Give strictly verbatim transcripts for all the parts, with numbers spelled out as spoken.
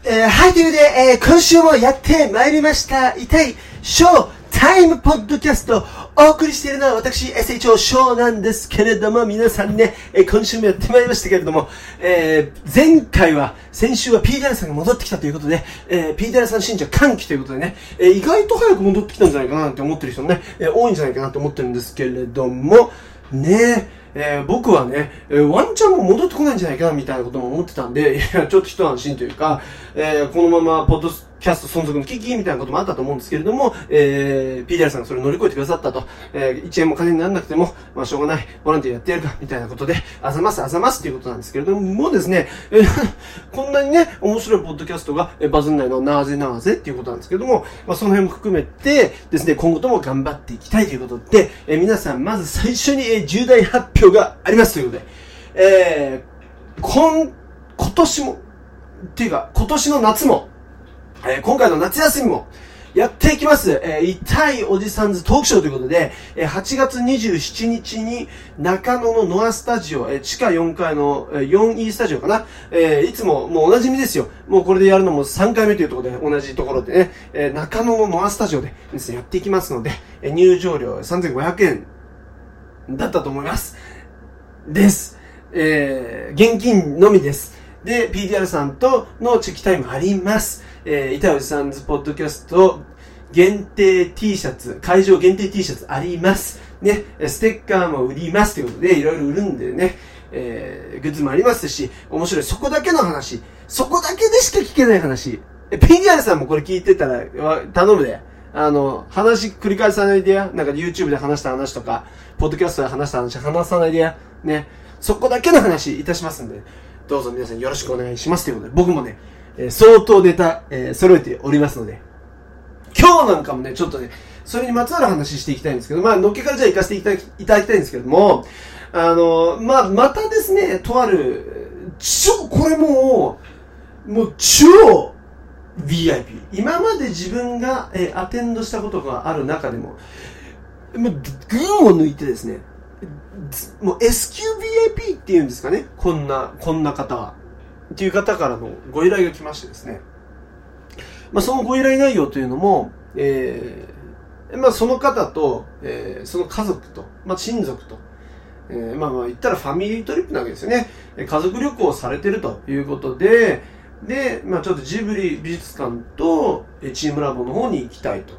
えー、はい、ということで、えー、今週もやってまいりました。痛いショータイムポッドキャスト。お送りしているのは私、エスエイチオー ショーなんですけれども、皆さんね、えー、今週もやってまいりましたけれども、えー、前回は、先週は ピーディーアール さんが戻ってきたということで、えー、ピーディーアール さん信者歓喜ということでね、えー、意外と早く戻ってきたんじゃないかなって思ってる人もね、えー、多いんじゃないかなと思ってるんですけれども、ねえー、僕はね、えー、ワンチャンも戻ってこないんじゃないかなみたいなことも思ってたんで、いや、ちょっと一安心というか、えー、このままポッドキャスト存続の危機みたいなこともあったと思うんですけれども、えー、ピーディーアール さんがそれを乗り越えてくださったと、えー、いちえんも金にならなくても、まあしょうがない、ボランティアやってやるか、みたいなことで、あざますあざますっていうことなんですけれども、もうですね、えー、こんなにね、面白いポッドキャストがバズんないのはなぜなぜっていうことなんですけれども、まあその辺も含めてですね、今後とも頑張っていきたいということで、えー、皆さんまず最初に、えー、重大発表がありますということで、えー、今、今年も、っていうか、今年の夏も、えー、今回の夏休みもやっていきます。えー、痛いおじさんズトークショーということで、えー、はちがつにじゅうしちにちに中野のノアスタジオ、えー、地下よんかいの、えー、よんイー スタジオかな。えー、いつももうおなじみですよ。もうこれでやるのもさんかいめというところで同じところでね、えー、中野のノアスタジオでですね、やっていきますので、えー、入場料さんぜんごひゃくえんだったと思います。です。えー、現金のみです。で、ピーディーアール さんとのチェキタイムあります。えー、板尾さんズポッドキャスト限定 T シャツ、会場限定 T シャツあります。ね、ステッカーも売りますということで、いろいろ売るんでね、えー、グッズもありますし、面白い。そこだけの話。そこだけでしか聞けない話。え、ピーディーアール さんもこれ聞いてたら、頼むで。あの、話繰り返さないでや。なんか YouTube で話した話とか、ポッドキャストで話した話話さないでや。ね。そこだけの話いたしますんで、どうぞ皆さんよろしくお願いしますということで、僕もね、えー、相当ネタ、えー、揃えておりますので、今日なんかもね、ちょっとね、それにまつわる話していきたいんですけど、まあ、のっけからじゃあ行かせていただき、いただきたいんですけども、あの、まあ、またですね、とある、超、これもう、もう超 ブイアイピー。今まで自分が、えー、アテンドしたことがある中でも、もう、群を抜いてですね、もう エスキューブイアイピー っていうんですかね、こんな、こんな方は。っていう方からのご依頼が来ましてですね。まあそのご依頼内容というのも、えー、まあその方と、えー、その家族と、まあ親族と、えー、まあまあ言ったらファミリートリップなわけですよね。家族旅行をされてるということで、で、まあちょっとジブリ美術館とチームラボの方に行きたいと。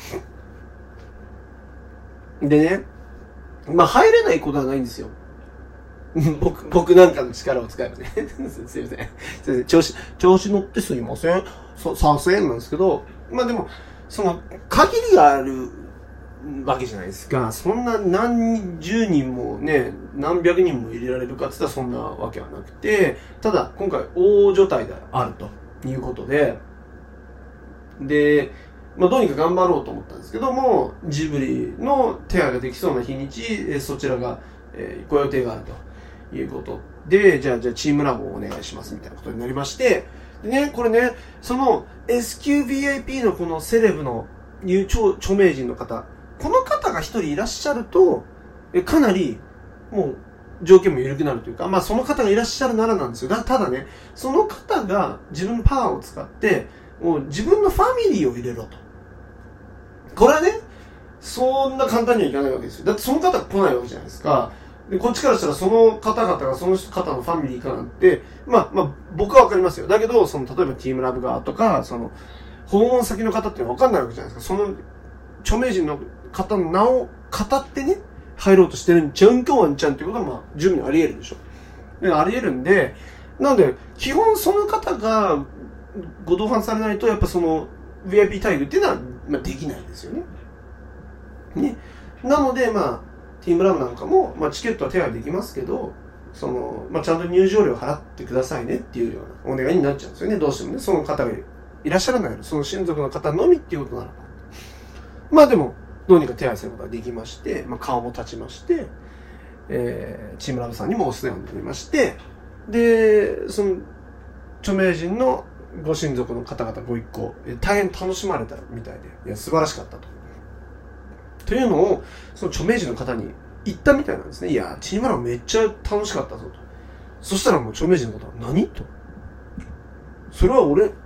でね、まあ入れないことはないんですよ。僕、僕なんかの力を使えばね。すいません。すいません。調子、調子乗ってすいません。そ、させんなんですけど、まあでも、その、限りがあるわけじゃないですか。そんな何十人もね、何百人も入れられるかって言ったらそんなわけはなくて、ただ、今回大所帯であるということで、で、まあどうにか頑張ろうと思ったんですけども、ジブリの手配ができそうな日にち、そちらが、えー、ご予定があると。いうことで、じゃあ、じゃあ、チームラボをお願いします、みたいなことになりまして、でね、これね、その エスキューブイアイピー のこのセレブの著著名人の方、この方が一人いらっしゃると、えかなり、もう、条件も緩くなるというか、まあ、その方がいらっしゃるならなんですよ。だただね、その方が自分のパワーを使って、もう自分のファミリーを入れろと。これはね、そんな簡単にはいかないわけですよ。だってその方が来ないわけじゃないですか。でこっちからしたらその方々がその方のファミリーかなんて、まあまあ僕はわかりますよ。だけど、その例えばチームラブ側とか、その訪問先の方ってわかんないわけじゃないですか。その著名人の方の名を語ってね、入ろうとしてるんちゃうんかワンちゃんっていうことはまあ十分にあり得るでしょ。であり得るんで、なので基本その方がご同伴されないとやっぱその ブイアイピー 待遇っていうのはまあできないですよね。ね。なのでまあティームラブなんかも、まあ、チケットは手配できますけど、その、まあ、ちゃんと入場料払ってくださいねっていうようなお願いになっちゃうんですよね。どうしてもね、その方がいらっしゃらないの、その親族の方のみっていうことなのか。まあでも、どうにか手配することができまして、まあ、顔も立ちまして、えー、チームラブさんにもお世話になりまして、で、その、著名人のご親族の方々ご一行、大変楽しまれたみたいで、いや、素晴らしかったと。というのを、その著名人の方に言ったみたいなんですね。いや、チームラボめっちゃ楽しかったぞと。そしたらもう著名人の方は何と。それは俺、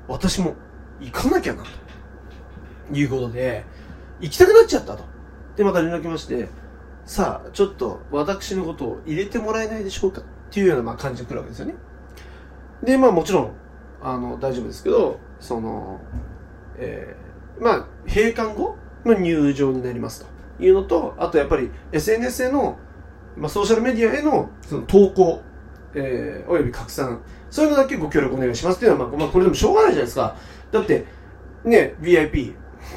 私も行かなきゃなということで行きたくなっちゃったと。でまた連絡来まして、さあちょっと私のことを入れてもらえないでしょうかっていうようなまあ感じが来るわけですよね。でまあもちろんあの大丈夫ですけど、その、えー、まあ閉館後の入場になりますというのと、あとやっぱり エスエヌエス への、まあ、ソーシャルメディアへのその投稿、えー、および拡散、そういうのだけご協力お願いしますっていうのは、まあ、まあこれでもしょうがないじゃないですか。だってね ブイアイピー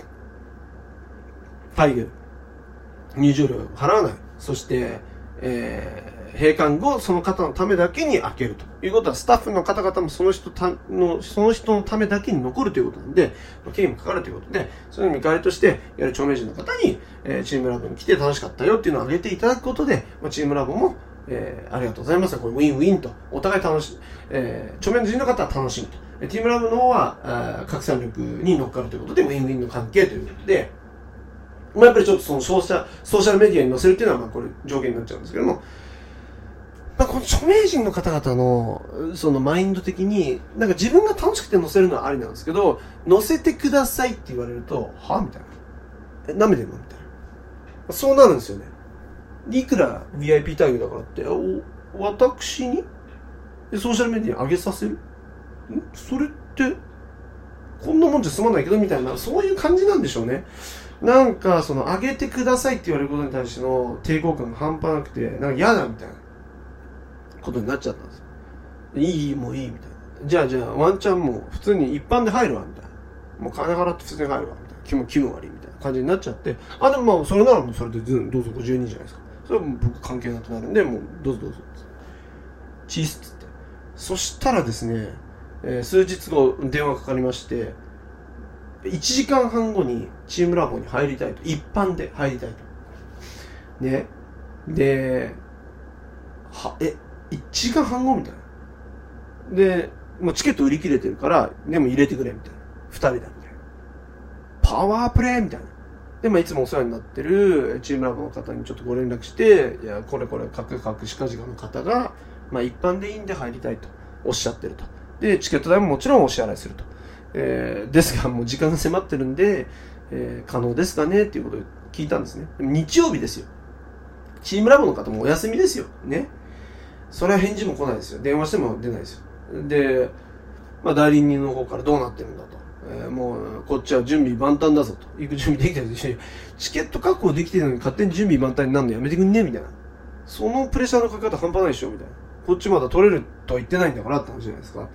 会議入場料を払わない、そして、えー、閉館後その方のためだけに開けるということは、スタッフの方々もその人たのその人のためだけに残るということなんで、経費もかかるということで、それの見返りとしてやはり著名人の方に、えー、チームラボに来て楽しかったよっていうのを挙げていただくことで、まあ、チームラボも、えー、ありがとうございます、これウィンウィンとお互い楽しい、えー、著名人の方は楽しいと、チームラボの方は拡散力に乗っかるということでウィンウィンの関係ということで、まあ、やっぱりちょっとそのソーシャソーシャルメディアに載せるっていうのはまあこれ条件になっちゃうんですけども、まあ、この著名人の方々のそのマインド的になんか自分が楽しくて載せるのはありなんですけど、載せてくださいって言われるとはみたいな、え舐めてるのみたいな、そうなるんですよね。いくら ブイアイピー 待遇だからってお私にソーシャルメディアに上げさせるんそれってこんなもんじゃ済まないけどみたいな、そういう感じなんでしょうね。なんかその上げてくださいって言われることに対しての抵抗感が半端なくて、なんか嫌だみたいなことになっちゃったんですよ。いいもういいみたいな。じゃあじゃあワンチャンもう普通に一般で入るわみたいな。もう金払って普通に入るわみたいな。気も気分悪いみたいな感じになっちゃって、あでもまあそれならもうそれでどうぞご自由にじゃないですか。それはもう僕関係なくなるんで、もうどうぞどうぞ。チースっつって。そしたらですね、えー、数日後電話かかりまして。いちじかんはんごにチームラボに入りたいと、一般で入りたいとね。ではえいちじかんはんごみたいなで、もうチケット売り切れてるからでも入れてくれみたいな、ふたりだみたいな、パワープレイみたいなで、まあ、いつもお世話になってるチームラボの方にちょっとご連絡して、いやこれこれ各各歯科治科の方が、まあ、一般でいいんで入りたいとおっしゃってると。でチケット代ももちろんお支払いすると、えー、ですがもう時間が迫ってるんで、えー、可能ですかねっていうことを聞いたんですね。でも日曜日ですよ。チームラボの方もお休みですよね。それは返事も来ないですよ。電話しても出ないですよ。で、まあ、代理人の方からどうなってるんだと、えー、もうこっちは準備万端だぞと、行く準備できてるし、チケット確保できてるのに勝手に準備万端になるのやめてくんねみたいな、そのプレッシャーのかけ方半端ないでしょみたいな、こっちまだ取れるとは言ってないんだからって話じゃないですか。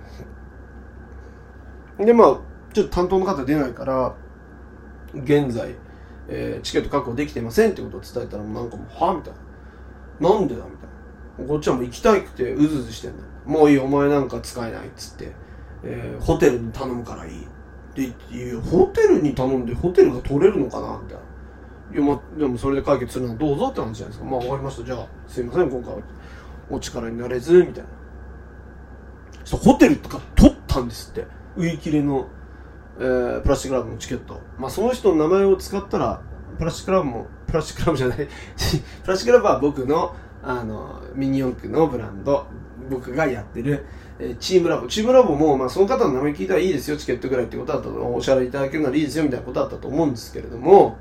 でまあちょっと担当の方出ないから現在、えー、チケット確保できてませんってことを伝えたら、もうなんかもうはみたいな、なんでだみたいな、こっちはもう行きたくてうずうずしてんだ、もういいお前なんか使えないっつって、えー、ホテルに頼むからいいっていう、ホテルに頼んでホテルが取れるのかなみたいな、いや、まあ、でもそれで解決するのはどうぞって話じゃないですか。まあ分かりました、じゃあすいません今回はお力になれずみたいな。そうホテルとか取ったんですって、売り切れの、えー、プラスチックラブのチケット。まあその人の名前を使ったらプラスチックラブもプラスチックラブじゃないプラスチックラブは僕のあのミニ四駆のブランド、僕がやってる、えー、チームラボチームラボも、まあ、その方の名前聞いたらいいですよチケットぐらいってことだったと、お支払いいただけるならいいですよみたいなことだったと思うんですけれども、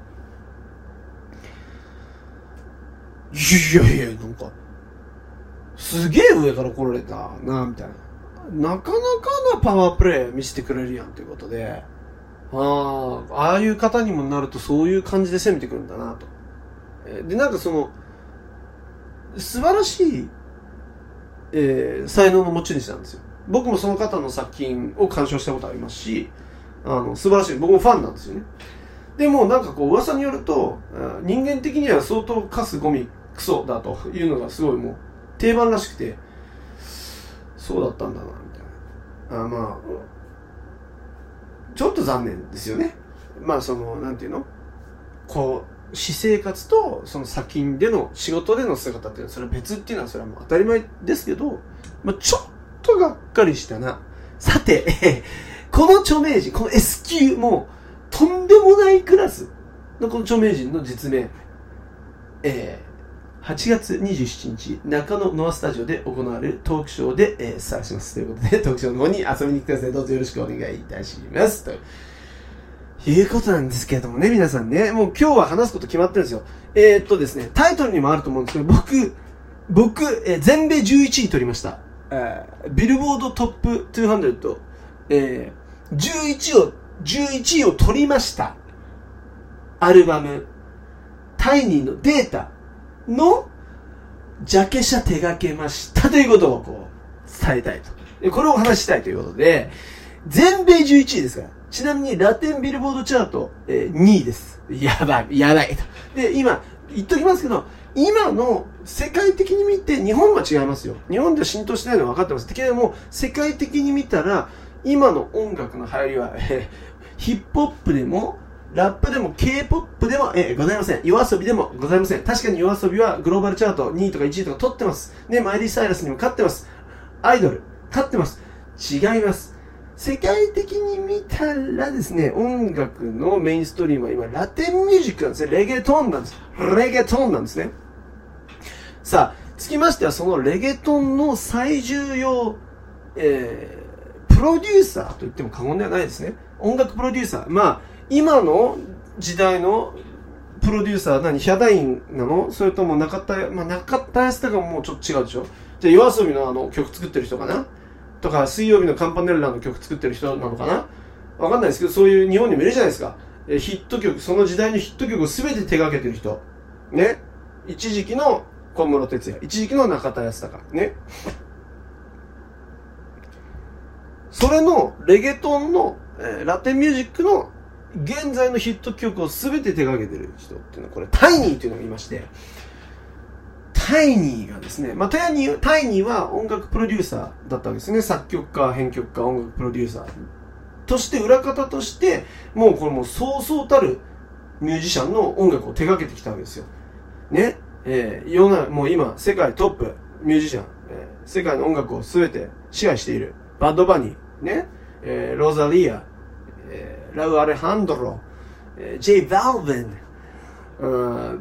いやいやいやなんかすげえ上から来られたなみたいな、なかなかなパワープレイ見せてくれるやんということで、ああああいう方にもなるとそういう感じで攻めてくるんだなと。でなんかその素晴らしい、えー、才能の持ち主なんですよ。僕もその方の作品を鑑賞したことありますし、あの素晴らしい、僕もファンなんですよね。でもなんかこう噂によると人間的には相当カスゴミクソだというのがすごいもう定番らしくて、そうだったんだなみたいな、あまあちょっと残念ですよね。まあそのなんていうの、こう私生活とその作品での仕事での姿っていうのはそれは別っていうのはそれはもう当たり前ですけど、まあ、ちょっとがっかりしたな。さてこの著名人、この S 級もとんでもないクラスのこの著名人の実名、えはちがつにじゅうしちにち、中野ノアスタジオで行われるトークショーで、えー、スタートします。ということで、トークショーの方に遊びに来てください。どうぞよろしくお願いいたします。ということなんですけれどもね、皆さんね、もう今日は話すこと決まってるんですよ。えー、っとですね、タイトルにもあると思うんですけど、僕、僕、えー、全米じゅういちい取りました。えー、ビルボードトップにひゃく、えー、じゅういちを、じゅういちいを取りました。アルバム、タイニーのデータのジャケ写手掛けましたということをこう伝えたいと。これをお話したいということで、全米じゅういちいですから。ちなみにラテンビルボードチャート、えー、にいです。やばい、やばいと。で、今、言っときますけど、今の世界的に見て日本は違いますよ。日本では浸透してないのは分かってます。けれども、世界的に見たら、今の音楽の流行りは、えー、ヒップホップでも、ラップでも K-ポップ でも、えー、ございません。夜遊びでもございません。確かに夜遊びはグローバルチャートにいとかいちいとか取ってます。ね、マイリー・サイラスにも勝ってます。アイドル、勝ってます。違います。世界的に見たらですね、音楽のメインストリームは今、ラテンミュージックなんですね。レゲトンなんです。レゲトンなんですね。さあ、つきましては、そのレゲトンの最重要、えー、プロデューサーと言っても過言ではないですね。音楽プロデューサー。まあ、今の時代のプロデューサー、何ヒャダインなの？それとも中田、まあ、中田康隆ももうちょっと違うでしょ？じゃあ夜遊びのあの曲作ってる人かな？とか、水曜日のカンパネルラの曲作ってる人なのかな？わかんないですけど、そういう日本にもいるじゃないですか。えヒット曲、その時代のヒット曲を全て手掛けてる人。ね。一時期の小室哲哉、一時期の中田康隆。ね。それのレゲトンの、えー、ラテンミュージックの現在のヒット曲を全て手掛けてる人っていうのは、これタイニーっていうのがいまして、タイニーがですね、まあ、タイニー、タイニーは音楽プロデューサーだったわけですね。作曲家、編曲家、音楽プロデューサーとして、裏方として、もうこれもうそうそうたるミュージシャンの音楽を手掛けてきたわけですよ。ね。えー、世の中、もう今、世界トップミュージシャン、えー、世界の音楽を全て支配している。バッドバニー、ね。えー、ロザリア、えー、ラウ・アレハンドロ、えー、ジェイ・バルヴィン、うん、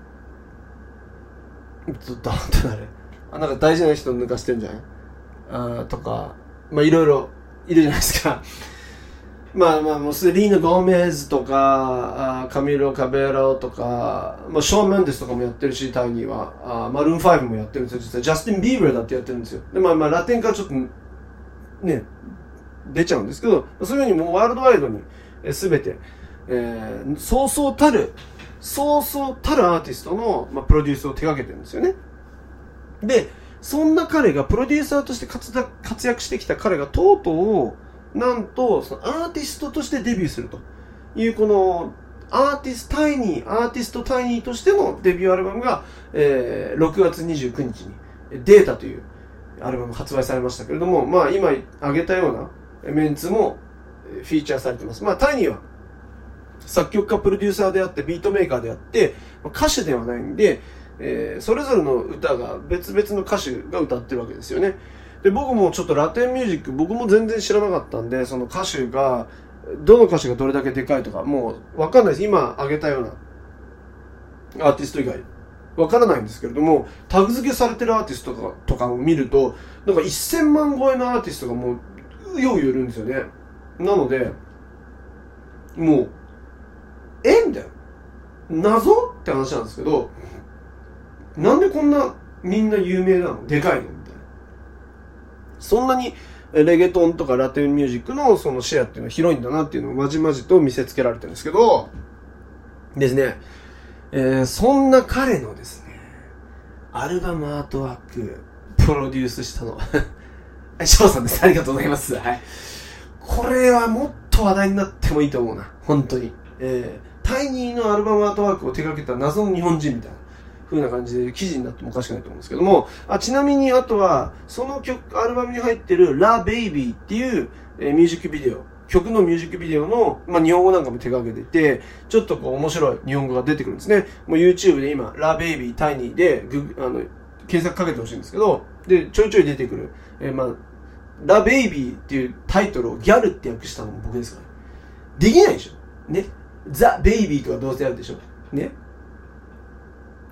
ちょっと、誰あ、なんか大事な人抜かしてるんじゃないあとか、まあいろいろいるじゃないですか。まあまあ、もうセリーナ・ゴメズとか、あカミロ・カベロとか、まあショーン・メンデスとかもやってるし、タイニーは。あマルーンファイブもやってるんですよ。実はジャスティン・ビーバーだってやってるんですよ。で、まあまあラテンからちょっと、ね、出ちゃうんですけど、そういうふうにもうワールドワイドにすべて、えー、そうそうたる、そうそうたるアーティストの、まあ、プロデュースを手掛けてるんですよね。で、そんな彼がプロデューサーとして活活躍してきた彼がとうとう、なんと、そのアーティストとしてデビューするという、この、アーティストタイニー、アーティストタイニーとしてのデビューアルバムが、えー、ろくがつにじゅうくにちに、データというアルバム発売されましたけれども、まあ今挙げたようなメンツもフィーチャーされてます。まあタイニーは作曲家プロデューサーであってビートメーカーであって歌手ではないんで、えー、それぞれの歌が別々の歌手が歌ってるわけですよね。で、僕もちょっとラテンミュージック僕も全然知らなかったんで、その歌手がどの歌手がどれだけでかいとかもうわかんないです。今挙げたようなアーティスト以外わからないんですけれども、タグ付けされてるアーティストとかとかを見るとなんかせんまん超えのアーティストがもうよういるんですよね。なのでもうえみたいな謎って話なんですけど、なんでこんなみんな有名なのでかいのみたいな。そんなにレゲトンとかラテンミュージックのそのシェアっていうのは広いんだなっていうのをまじまじと見せつけられてるんですけどですね、えー、そんな彼のですねアルバムアートワークプロデュースしたの翔さんです。ありがとうございます。はい、これはもっと話題になってもいいと思うな、本当に。えー、タイニーのアルバムアートワークを手掛けた謎の日本人みたいな風な感じで記事になってもおかしくないと思うんですけども、あちなみにあとはその曲アルバムに入ってるラ・ベイビーっていう、えー、ミュージックビデオ、曲のミュージックビデオの、まあ、日本語なんかも手掛けてて、ちょっとこう面白い日本語が出てくるんですね。もう YouTube で今ラ・ベイビータイニーでグあの検索かけてほしいんですけど、でちょいちょい出てくる、えー、まあラ・ベイビーっていうタイトルをギャルって訳したのも僕ですから、ね、できないでしょね。ザ・ベイビーとかどうせあるでしょね。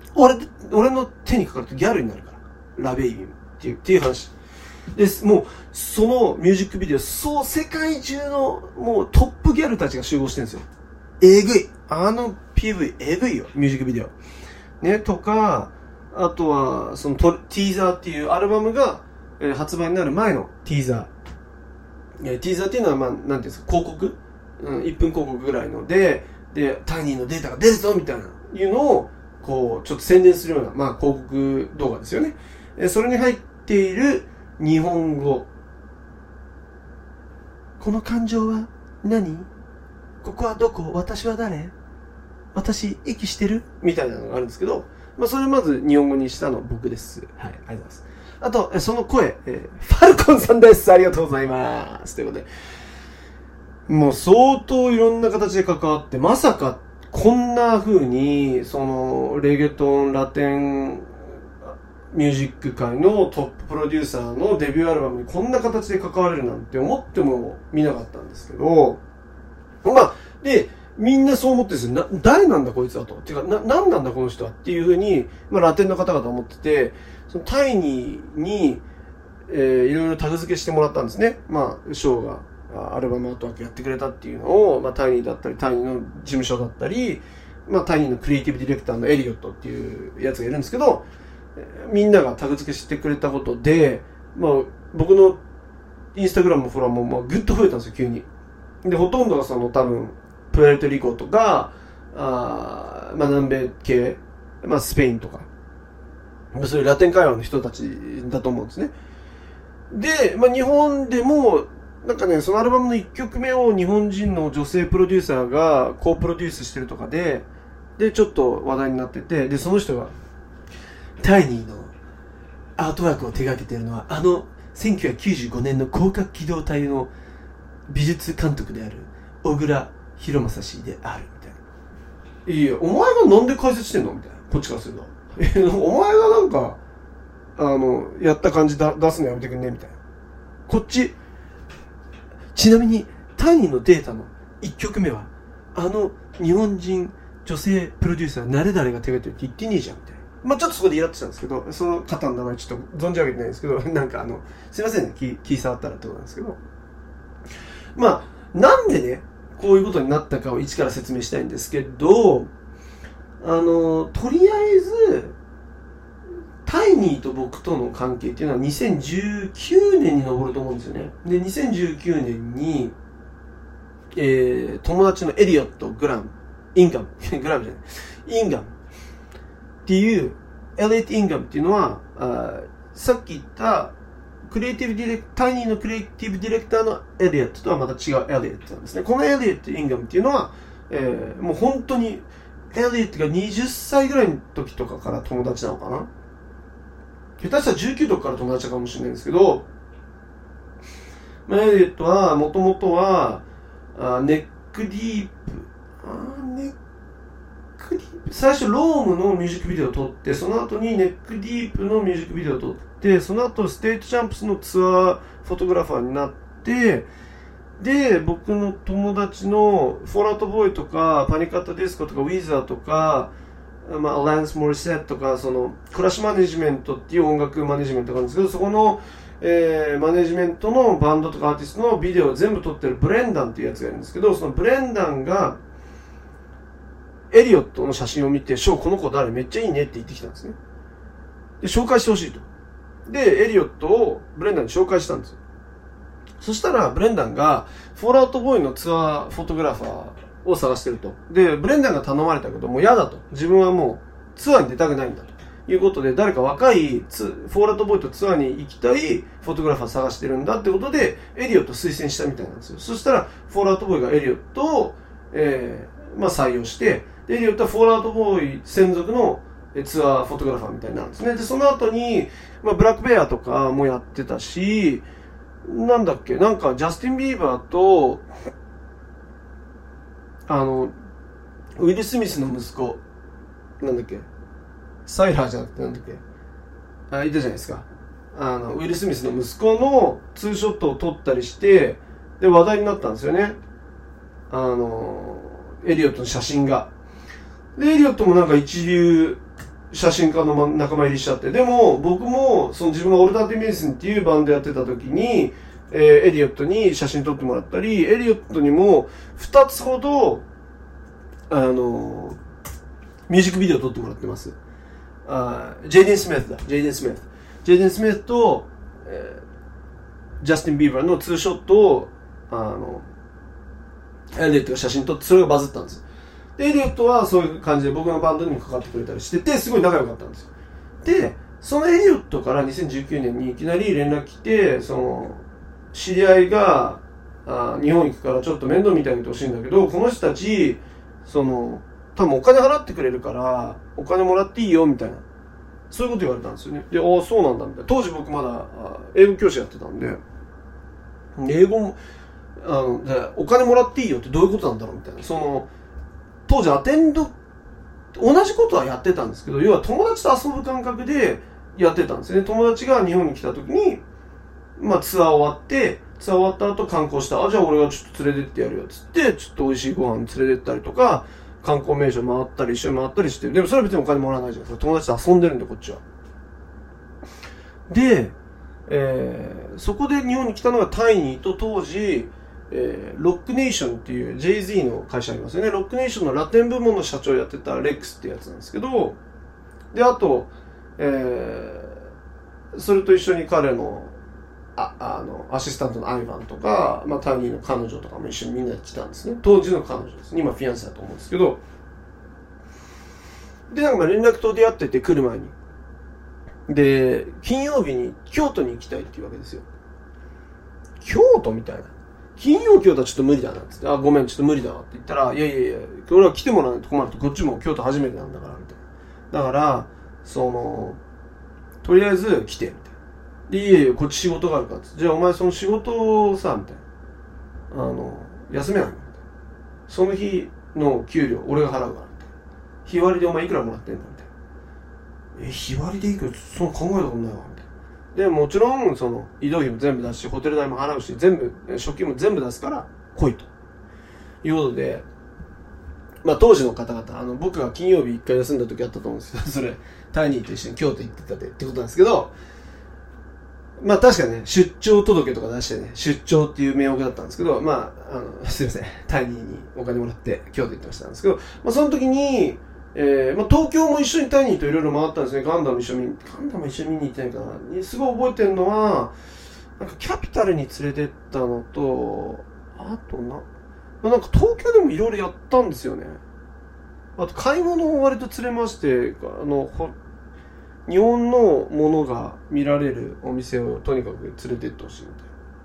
俺、俺の手にかかるとギャルになるから。ラベイビーっていう、っていう話。です。もう、そのミュージックビデオ、そう、世界中の、もうトップギャルたちが集合してるんですよ。えぐい。あの ピーブイ、えぐいよ、ミュージックビデオ。ね、とか、あとは、そのティーザーっていうアルバムが、えー、発売になる前のティーザー。えー、ティーザーっていうのは、まあ、なんていうんですか、広告、うん、いっぷん広告ぐらいので、で、タイニーのデータが出るぞみたいな、いうのを、こう、ちょっと宣伝するような、まあ、広告動画ですよね。えー、それに入っている日本語。この感情は何？ここはどこ？私は誰？私、息してる？みたいなのがあるんですけど、まあ、それまず日本語にしたの僕です。はい、ありがとうございます。あと、その声、えー、ファルコンさんです。ありがとうございます。ということで、もう相当いろんな形で関わって、まさかこんな風に、その、レゲトン、ラテン、ミュージック界のトッププロデューサーのデビューアルバムにこんな形で関われるなんて思っても見なかったんですけど、まあ、で、みんなそう思ってるんですよ。な、誰なんだこいつはと。てか、な、なんなんだこの人はっていうふうに、まあ、ラテンの方々思ってて、そのタイニーに、えー、いろいろタグ付けしてもらったんですね。まあ、ショーが、アルバムアートワークやってくれたっていうのを、まあ、タイニーだったり、タイニーの事務所だったり、まあ、タイニーのクリエイティブディレクターのエリオットっていうやつがいるんですけど、みんながタグ付けしてくれたことで、まあ、僕のインスタグラムのフォロワーも、まあ、ぐっと増えたんですよ、急に。で、ほとんどがその多分、プエルトリコとか、あまあ、南米系、まあ、スペインとか、そういうラテン会話の人たちだと思うんですね。で、まあ、日本でも、なんかね、そのアルバムのいっきょくめを日本人の女性プロデューサーがコープロデュースしてるとかで、で、ちょっと話題になってて、で、その人が、タイニーのアートワークを手掛けているのは、あのせんきゅうひゃくきゅうじゅうごねんの広角機動隊の美術監督である小倉弘正氏であるみたいな。いや、お前がなんで解説してんのみたいな。こっちからすると。お前がなんか、あの、やった感じだ出すのやめてくんねみたいな。こっち、ちなみに、タイニーのデータのいっきょくめは、あの日本人女性プロデューサー、誰々が手掛けてるって言ってねえじゃんみたいな。まあちょっとそこでイラッとしたんですけど、その方の名前ちょっと存じ上げてないんですけど、なんかあの、すいませんね、気、気触ったらってことなんですけど。まあ、なんでね、こういうことになったかを一から説明したいんですけど、あの、とりあえず、タイニーと僕との関係っていうのはにせんじゅうきゅうねんに上ると思うんですよね。で、にせんじゅうきゅうねんに、えー、友達のエリオット・グラム、インガム、グラムじゃない、インガムっていう、エリオット・インガムっていうのは、あさっき言った、クリエイティブディレクター、タイニーのクリエイティブディレクターのエリオットとはまた違うエリオットなんですね。このエリオット・インガムっていうのは、えー、もう本当に、エリオットがにじゅっさいぐらいの時とかから友達なのかな。下手したらじゅうきゅうとかから友達かもしれないんですけど、まあ、エリオットは、もともとは、あネックディープ、あネックディープ、最初ロームのミュージックビデオを撮って、その後にネックディープのミュージックビデオを撮って、その後ステートジャンプスのツアーフォトグラファーになって、で、僕の友達のフォールアウトボーイとか、パニカットディスコとか、ウィザーとか、まあ、アランス・モリセットとか、その、クラッシュマネジメントっていう音楽マネジメントがあるんですけど、そこの、えー、マネジメントのバンドとかアーティストのビデオを全部撮ってるブレンダンっていうやつがいるんですけど、そのブレンダンが、エリオットの写真を見て、ショーこの子誰めっちゃいいねって言ってきたんですね。で、紹介してほしいと。で、エリオットをブレンダンに紹介したんですよ。そしたら、ブレンダンが、フォールアウトボーイのツアーフォトグラファーを探してると。で、ブレンダンが頼まれたけど、もう嫌だと。自分はもうツアーに出たくないんだと。いうことで、誰か若いツフォールアウトボーイとツアーに行きたいフォトグラファー探してるんだってことで、エリオットを推薦したみたいなんですよ。そしたら、フォールアウトボーイがエリオットを、えー、まあ採用して、エリオットはフォールアウトボーイ専属のツアーフォトグラファーみたいになるんですね。で、その後に、まあ、ブラックベアとかもやってたし、なんだっけ、なんか、ジャスティン・ビーバーと、あの、ウィル・スミスの息子、なんだっけ、サイラーじゃなくてなんだっけ、あ、いたじゃないですか。あの、ウィル・スミスの息子のツーショットを撮ったりして、で、話題になったんですよね。あの、エリオットの写真が。で、エリオットもなんか一流写真家の仲間入りしちゃって、でも僕もその自分がオルタナティブメディシンっていうバンドやってた時に、えー、エリオットに写真撮ってもらったり、エリオットにもふたつほどあのミュージックビデオ撮ってもらってます。あジェイデン・スミスだジェイデン・スミスジェイデン・スミスと、えー、ジャスティン・ビーバーのツーショットをあのエリオットが写真撮って、それがバズったんです。でエリオットはそういう感じで僕のバンドにもかかってくれたりしてて、すごい仲良かったんですよ。でそのエリオットからにせんじゅうきゅうねんにいきなり連絡来て、その知り合いがあ日本行くからちょっと面倒見てあげてほしいんだけど、この人たちその多分お金払ってくれるからお金もらっていいよみたいな、そういうこと言われたんですよね。で、ああそうなんだみたいな。当時僕まだ英語教師やってたんで、英語もあのでお金もらっていいよってどういうことなんだろうみたいな。その当時アテンド同じことはやってたんですけど、要は友達と遊ぶ感覚でやってたんですね。友達が日本に来た時に、まあツアー終わって、ツアー終わった後観光した。あ、じゃあ俺がちょっと連れてってやるよっつって、ちょっと美味しいご飯連れてったりとか、観光名所回ったり一緒に回ったりしてる。でもそれは別にお金もらわないじゃないですか。友達と遊んでるんでこっちは。で、えー、そこで日本に来たのがタイニーと当時、えー、ロックネーションっていう ジェイズイー の会社ありますよね。ロックネーションのラテン部門の社長をやってたレックスってやつなんですけど、であと、えー、それと一緒に彼のああのアシスタントのアイバンとか、まあ、タイニーの彼女とかも一緒にみんなで来たんですね。当時の彼女ですね。今フィアンセだと思うんですけど、でなんか連絡取り合ってて来る前に、で金曜日に京都に行きたいっていうわけですよ。京都みたいな。金曜京都はちょっと無理だなって言って、あ、ごめん、ちょっと無理だわって言ったら、いやいやいや、俺は来てもらわないと困ると、こっちも京都初めてなんだから、みたいな。だから、その、とりあえず来て、みたいな。で、いやいや、こっち仕事があるからって。じゃあお前その仕事をさ、みたいな。あの、休めないのみたいな。その日の給料、俺が払うから、みたいな。日割りでお前いくらもらってんだみたいな。え、日割りでいくらその考えたことないわ、みたいな。でもちろんその移動費も全部出すし、ホテル代も払うし、全部食費も全部出すから来いということで、まあ当時の方々、あの僕が金曜日一回休んだ時あったと思うんですけど、それタイニーと一緒に京都行ってたでってことなんですけど、まあ確かね出張届とか出してね、出張っていう名目だったんですけど、まああのすいません、タイニーにお金もらって京都行ってましたんですけど、まあその時にえーまあ、東京も一緒にタイニーといろいろ回ったんですね。ガンダム一緒にガンダム一緒に見に行ってないかな。すごい覚えてるのはなんかキャピタルに連れてったのと、あとな、まあ、なんか東京でもいろいろやったんですよね。あと買い物を割と連れまして、あの日本のものが見られるお店をとにかく連れてってほしいみ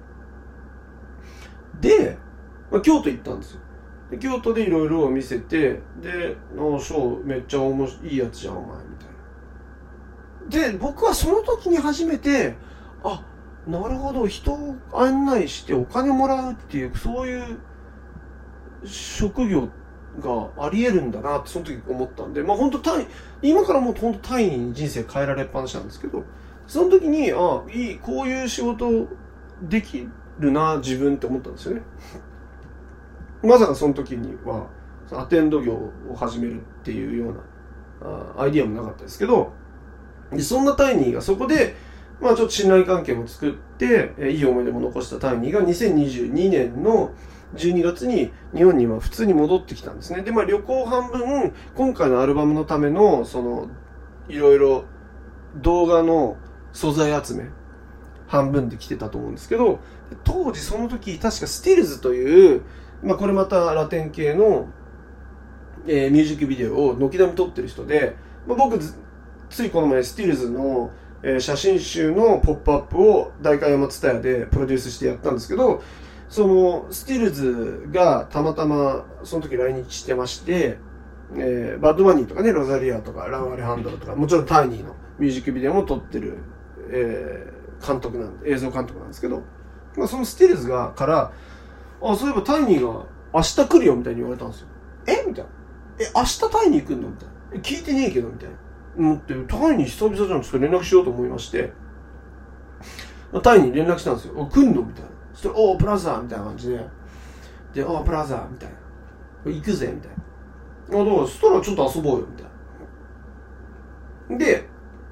たいな。で、まあ、京都行ったんですよ。で京都でいろいろ見せて、で、ああ、ショーめっちゃ面白い、いいやつじゃんお前みたいな。で、僕はその時に初めて、あ、なるほど、人を案内してお金もらうっていう、そういう職業があり得るんだなってその時思ったんで、まあ本当タイ、今からもう本当タイに人生変えられっぱなしなんですけど、その時に、あ、いい、こういう仕事できるな、自分って思ったんですよね。まさかその時にはアテンド業を始めるっていうようなアイディアもなかったですけど、でそんなタイニーがそこで、まあ、ちょっと信頼関係も作っていい思い出も残したタイニーがにせんにじゅうにねんのじゅうにがつに日本には普通に戻ってきたんですね。で、まあ、旅行半分、今回のアルバムのためのそのいろいろ動画の素材集め半分で来てたと思うんですけど、当時その時確かスティルズという、まあ、これまたラテン系の、えー、ミュージックビデオを軒並み撮ってる人で、まあ、僕ついこの前スティルズの、えー、写真集のポップアップを代官山蔦屋でプロデュースしてやったんですけど、そのスティルズがたまたまその時来日してまして、えー、バッドマニーとかね、ロザリアとかラウアレハンドルとか、もちろんタイニーのミュージックビデオも撮ってる、えー、監督なんで、映像監督なんですけど、まあ、そのスティルズがからあ、そういえばタイニーが明日来るよみたいに言われたんですよ。えみたいな。え、明日タイニー来るのみたいな。え、聞いてねえけどみたいな。思って、タイニー久々じゃん。ちょっと連絡しようと思いまして、タイニーに連絡したんですよ。お、来んのみたいな。そしたら、おー、ブラザーみたいな感じで。で、おー、ブラザーみたいな。行くぜみたいな。あ、どうそしたらちょっと遊ぼうよみたいで、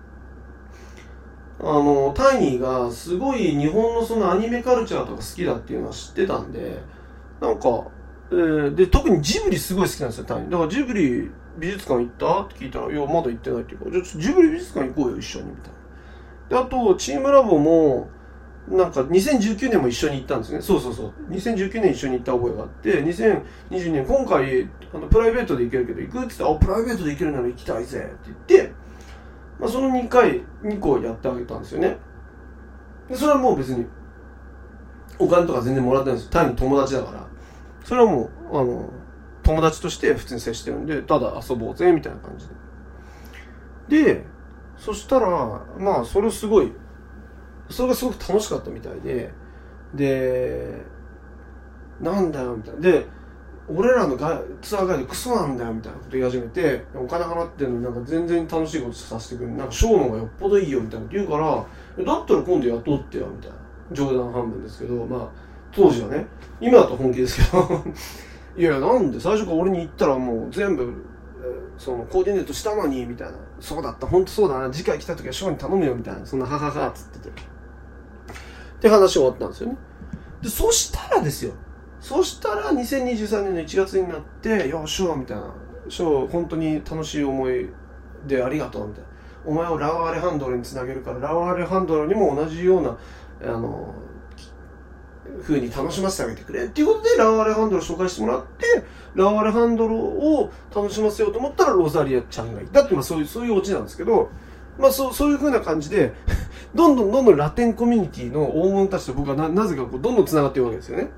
あの、タイニーがすごい日本のそのアニメカルチャーとか好きだっていうのは知ってたんで、なんか、えー、で、特にジブリすごい好きなんですよ、タイニー。だからジブリ美術館行ったって聞いたら、いや、まだ行ってないっていうから、じゃあジブリ美術館行こうよ、一緒に、みたいな。で、あと、チームラボも、なんかにせんじゅうきゅうねんも一緒に行ったんですね。そうそうそう。にせんじゅうきゅうねん一緒に行った覚えがあって、にせんにじゅうねん、今回、あのプライベートで行けるけど、行くって言ったら、あ、プライベートで行けるなら行きたいぜって言って、まあ、そのにかい、にこやってあげたんですよね。で、それはもう別に、お金とか全然もらってないんですよ。単に友達だから。それはもう、あの、友達として普通に接してるんで、ただ遊ぼうぜ、みたいな感じで。で、そしたら、まあ、それすごい、それがすごく楽しかったみたいで、で、なんだよ、みたいな。で、俺らのガツアーガイドクソなんだよ、みたいなこと言い始めて、お金払ってんのになんか全然楽しいことさせてくれる。なんかショーの方がよっぽどいいよ、みたいなこと言うから、だったら今度雇ってよ、みたいな。冗談半分ですけど、まあ、当時はね、今だと本気ですけど、いや、なんで最初から俺に言ったらもう全部、そのコーディネートしたのに、みたいな。そうだった、本当そうだな、次回来た時はショーに頼むよ、みたいな。そんな、ははは、つってて。って話終わったんですよね。で、そしたらですよ。そしたらにせんにじゅうさんねんのいちがつになって、よしょみたいな。しょ本当に楽しい思いでありがとうみたいな。お前をラワーレハンドルにつなげるから、ラワーレハンドルにも同じような、あの、風に楽しませてあげてくれっていうことで、ラワーレハンドルを紹介してもらって、ラワーレハンドルを楽しませようと思ったらロザリアちゃんがいたって、まあそういう、そういうオチなんですけど、まあそう、そういう風な感じで、どんどんどんどんラテンコミュニティの大物たちと僕はな、なぜかこうどんどん繋がっていくわけですよね。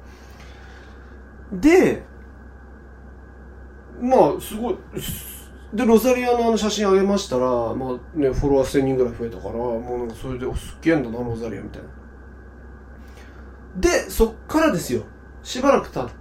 で、まあすごい、で、ロザリアのあの写真あげましたら、まあね、フォロワーせんにんぐらい増えたから、もうなんかそれで、すっげえんだな、ロザリアみたいな。で、そっからですよ。しばらく経って、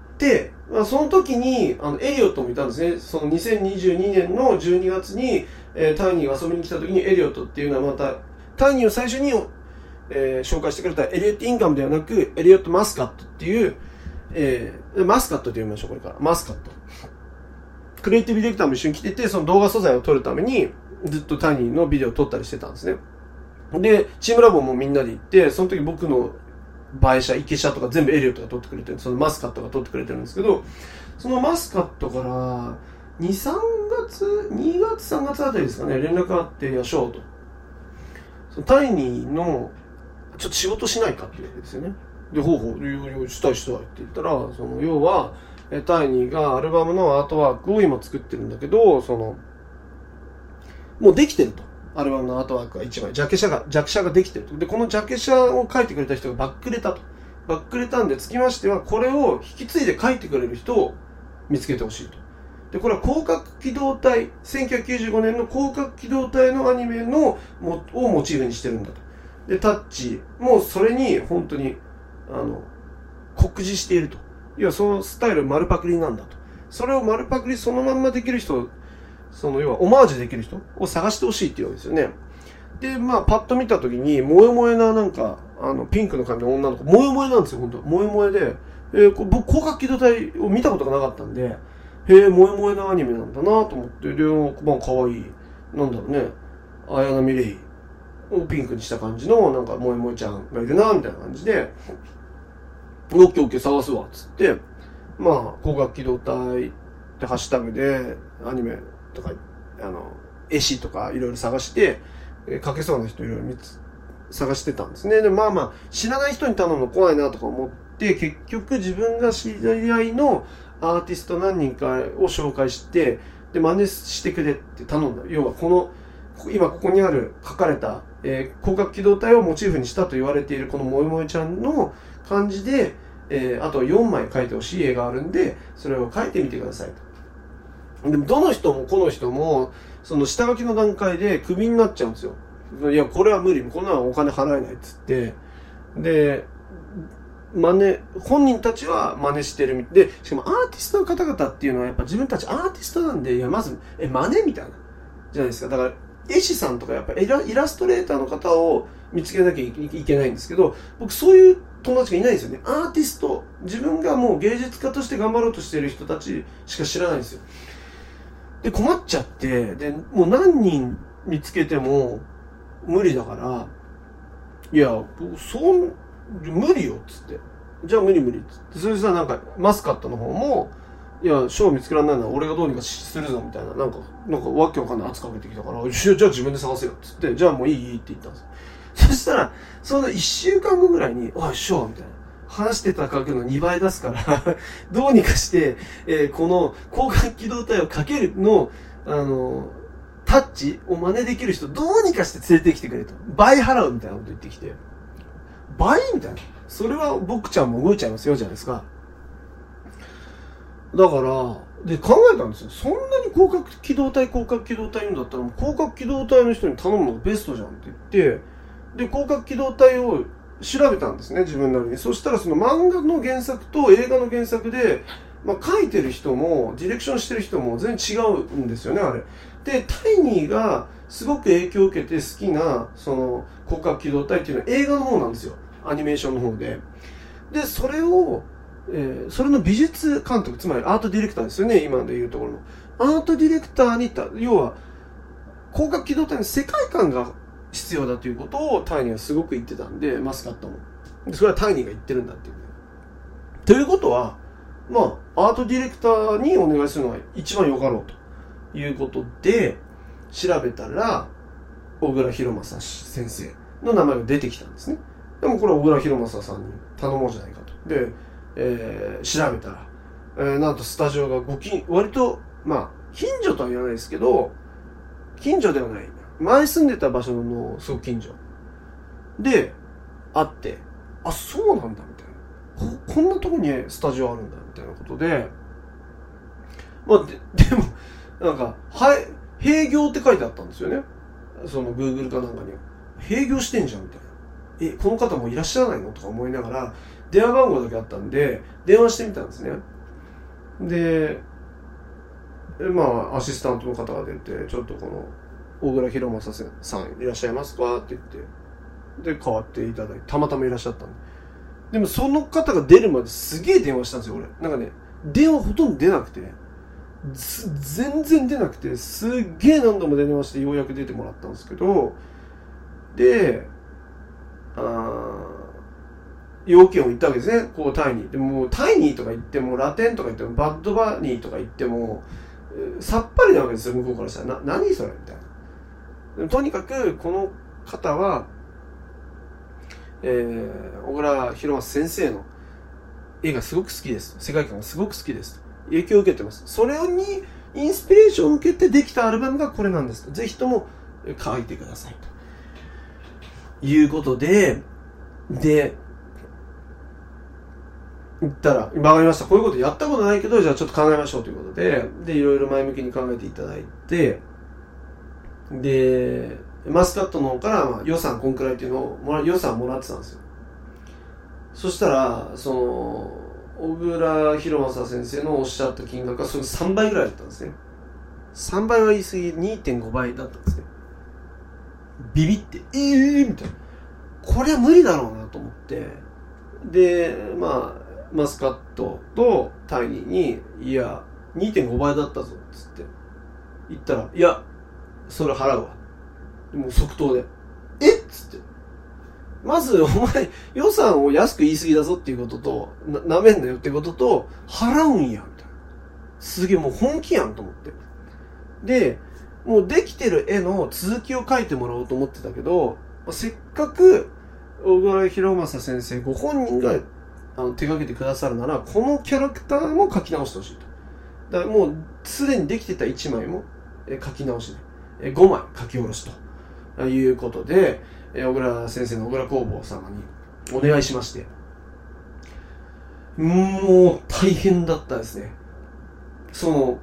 まあ、その時に、あの、エリオットもいたんですね。そのにせんにじゅうにねんのじゅうにがつに、えー、タイニーが遊びに来た時にエリオットっていうのはまた、タイニーを最初に、えー、紹介してくれたエリオット・インカムではなく、エリオット・マスカットっていう、えー、マスカットって読みましょう、これから。マスカット。クリエイティブディレクターも一緒に来てて、その動画素材を撮るために、ずっとタイニーのビデオを撮ったりしてたんですね。で、チームラボもみんなで行って、その時僕の映え写、イケ写とか全部エリオットが撮ってくれてる、そのマスカットが撮ってくれてるんですけど、そのマスカットからに、さんがつ、にがつ、さんがつあたりですかね、連絡があって、やしょうと。そのタイニーの、ちょっと仕事しないかっていうわけですよね。で、ほうほう、したいしたいって言ったら、その、要は、タイニーがアルバムのアートワークを今作ってるんだけど、その、もうできてると。アルバムのアートワークがいちまい、ジャケ写が、ジャケ写ができてると。で、このジャケ写を書いてくれた人がバックレたと。バックレたんで、つきましては、これを引き継いで書いてくれる人を見つけてほしいと。で、これは広角機動隊、せんきゅうひゃくきゅうじゅうごねんの広角機動隊のアニメのもをモチーフにしてるんだと。で、タッチもそれに本当に、あの、酷似していると。要はそのスタイル丸パクリなんだと。それを丸パクリそのまんまできる人、その要はオマージュできる人を探してほしいっていうわけですよね。で、まあパッと見たときに、萌え萌えななんか、あの、ピンクの髪の女の子、萌え萌えなんですよ、本当萌え萌えで、えー、こ僕、広角機動隊を見たことがなかったんで、へえ、萌え萌えなアニメなんだなと思って、で、まあ可愛い、なんだろうね、綾波レイをピンクにした感じの、なんか萌え萌えちゃんがいるなみたいな感じで、オッケーオッケー探すわ、つって、まあ、広角機動隊ってハッシュタグで、アニメとか、あの、絵師とかいろいろ探して、えー、書けそうな人いろいろ見つ、探してたんですね。で、まあまあ、知らない人に頼むの怖いなとか思って、結局自分が知り合いのアーティスト何人かを紹介して、で、真似してくれって頼んだ。要は、この、今ここにある書かれた、えー、広角機動隊をモチーフにしたと言われているこの萌え萌えちゃんの感じで、えー、あとよんまい描いてほしい絵があるんで、それを描いてみてくださいと。でも、どの人もこの人も、その下書きの段階でクビになっちゃうんですよ。いや、これは無理。こんなのお金払えないっつって。で、真似、本人たちは真似してるみたいで、しかもアーティストの方々っていうのはやっぱ自分たちアーティストなんで、いや、まず、え、真似みたいな。じゃないですか。だから、絵師さんとかやっぱイラ、イラストレーターの方を見つけなきゃいけないんですけど、僕そういう友達がいないんですよね。アーティスト、自分がもう芸術家として頑張ろうとしている人たちしか知らないんですよ。で、困っちゃって、で、もう何人見つけても無理だから、いや、そん、無理よっつって。じゃあ無理無理っつって。それさ、なんか、マスカットの方も、いや、賞見つけられないのは俺がどうにかするぞみたいな、なんか、なんかわけわかんない圧かけてきたから、じゃあ自分で探せよっつって、じゃあもういいいいって言ったんですよ。そしたら、その一週間後ぐらいに、おい、賞みたいな。話してた額のにばい出すから、どうにかして、えー、この広角機動隊をかけるの、あの、タッチを真似できる人、どうにかして連れてきてくれと。倍払うみたいなこと言ってきて。倍みたいな。それは僕ちゃんも動いちゃいますよ、じゃないですか。だから、で、考えたんですよ。そんなに広角機動隊、広角機動隊言うんだったら、もう広角機動隊の人に頼むのがベストじゃんって言って、で、広角機動隊を調べたんですね、自分なりに。そしたらその漫画の原作と映画の原作で、まあ書いてる人も、ディレクションしてる人も全然違うんですよね、あれ。で、タイニーがすごく影響を受けて好きな、その、広角機動隊っていうのは映画の方なんですよ。アニメーションの方で。で、それを、えー、それの美術監督、つまりアートディレクターですよね、今でいうところの。アートディレクターにた、要は、広角機動隊の世界観が必要だということをタイニーはすごく言ってたんで、マスカットも。それはタイニーが言ってるんだっていう。ということは、まあ、アートディレクターにお願いするのが一番よかろうということで、調べたら、小倉弘正先生の名前が出てきたんですね。でもこれは小倉弘正さんに頼もうじゃないかと。で、えー、調べたら、えー、なんとスタジオがご近、割と、まあ、近所とは言わないですけど、近所ではない。前住んでた場所のすごく近所。で、あって、あ、そうなんだ、みたいな。こ、こんなとこにスタジオあるんだ、みたいなことで、まあ、で、でも、なんか、はい、閉業って書いてあったんですよね。その Google かなんかには。閉業してんじゃん、みたいな。え、この方もういらっしゃらないのとか思いながら、電話番号だけあったんで、電話してみたんですね。で、まあ、アシスタントの方が出て、ちょっとこの、小倉弘正さんいらっしゃいますかって言って、で、代わっていただいて、たまたまいらっしゃったんで。でもその方が出るまですげえ電話したんですよ、俺。なんかね、電話ほとんど出なくて、全然出なくて、すっげえ何度も電話してようやく出てもらったんですけど、で、あ要件を言ったわけですね、こうタイニー。でも、タイニーとか言っても、ラテンとか言っても、バッドバニーとか言っても、さっぱりなわけですよ、向こうからしたら。な、何それみたいな。とにかく、この方は、えー、小倉弘正先生の絵がすごく好きです。世界観がすごく好きです。影響を受けてます。それにインスピレーションを受けてできたアルバムがこれなんです。ぜひとも書いてください。ということで、で、言ったら、わかりました。こういうことやったことないけど、じゃあちょっと考えましょうということで、で、いろいろ前向きに考えていただいて、で、マスカットの方から、まあ、予算こんくらいっていうのをもら、予算もらってたんですよ。そしたら、その、小倉弘正先生のおっしゃった金額がそれさんばいぐらいだったんですね。さんばいは言い過ぎ、にてんごばいだったんですね。ビビって、えーみたいな。これは無理だろうなと思って、で、まあ、マスカットとタイニーに、いや、にてんごばいだったぞ、つって言ったら、いや、それ払うわ。もう即答で。えっつって。まず、お前、予算を安く言い過ぎだぞっていうことと、な、なめんなよってことと、払うんや、みたいな。すげえもう本気やんと思って。で、もうできてる絵の続きを描いてもらおうと思ってたけど、せっかく、小倉弘正先生ご本人があの手掛けてくださるなら、このキャラクターも描き直してほしいと。だからもう、すでにできてたいちまいも描き直しで、ごまい描き下ろしということで、小倉先生の小倉工房様にお願いしまして、もう大変だったですね。その、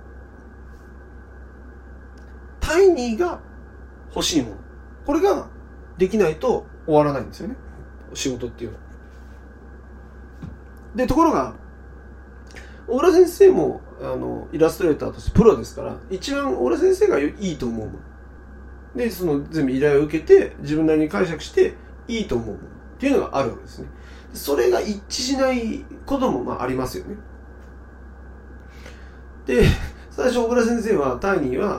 タイニーが欲しいもの。これができないと終わらないんですよね。仕事っていうのは。で、ところが、小倉先生もあのイラストレーターとしてプロですから、一番小倉先生がいいと思うもの。で、その全部依頼を受けて、自分なりに解釈していいと思うものっていうのがあるわけですね。それが一致しないこともまあありますよね。で、最初小倉先生は、タイニーは、あ、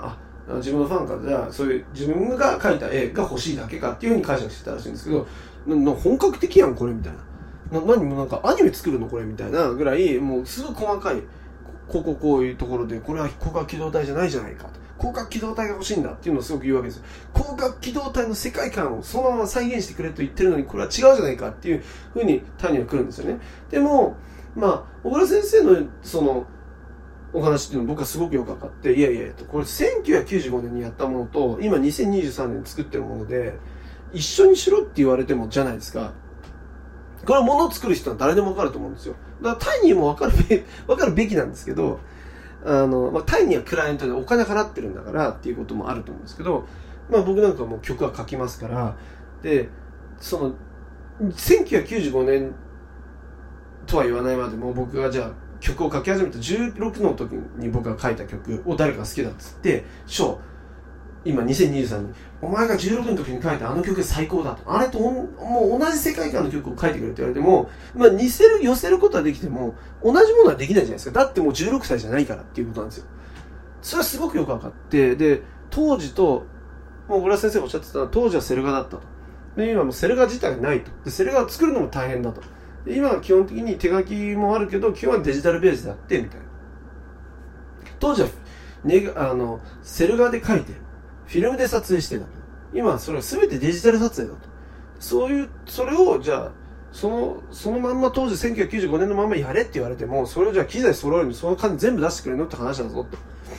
自分のファンからじゃあそういう自分が描いた絵が欲しいだけかっていうふうに解釈してたらしいんですけど、なな本格的やんこれみたいな、な何もなんかアニメ作るのこれみたいなぐらい、もうすごい細かい、こここういうところでこれは広角機動隊じゃないじゃないかと、広角機動隊が欲しいんだっていうのをすごく言うわけですよ。広角機動隊の世界観をそのまま再現してくれと言ってるのにこれは違うじゃないかっていうふうに単には来るんですよね。でもまあ小倉先生のそのお話っていうの僕はすごくよく分かって、いやいやこれせんきゅうひゃくきゅうじゅうごねんにやったものと今にせんにじゅうさんねんに作ってるもので一緒にしろって言われてもじゃないですか。これは物を作る人は誰でも分かると思うんですよ。だからタイニーも分かるべ分かるべきなんですけど、あの、まあ、タイニーはクライアントでお金払ってるんだからっていうこともあると思うんですけど、まあ僕なんかもう曲は書きますから、でそのせんきゅうひゃくきゅうじゅうごねんとは言わないまでも僕がじゃあ曲を書き始めたじゅうろくの時に僕が書いた曲を誰かが好きだっつって、ショー今にせんにじゅうさんねんお前がじゅうろくの時に書いたあの曲最高だと、あれともう同じ世界観の曲を書いてくれって言われても、まあ似せる寄せることはできても同じものはできないじゃないですか。だってもうじゅうろくさいじゃないからっていうことなんですよ。それはすごくよく分かって、で当時ともう小倉先生がおっしゃってたのは、当時はセル画だったと、で今もうセル画自体がないと、でセル画を作るのも大変だと、で今は基本的に手書きもあるけど基本はデジタルベースであってみたいな。当時は、ね、あのセル画で書いてフィルムで撮影してた。今はそれは全てデジタル撮影だと。そういうそれをじゃあそのそのまんま当時せんきゅうひゃくきゅうじゅうごねんのまんまやれって言われても、それをじゃあ機材揃えるのにその金全部出してくれるのって話だぞと。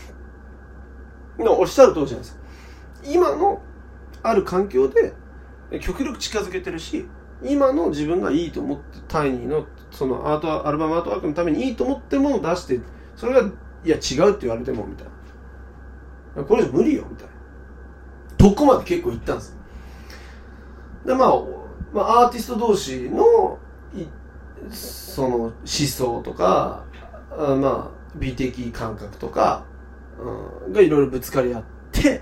おっしゃる通りじゃないですか。今のある環境で極力近づけてるし、今の自分がいいと思ってタイニーのそのアートアルバムアートワークのためにいいと思ってるものを出して、それがいや違うって言われてもみたいな、これじゃ無理よみたいなとこまで結構行ったんです。でまあ、まあ、アーティスト同士のその思想とか、あまあ美的感覚とか、うん、がいろいろぶつかり合って、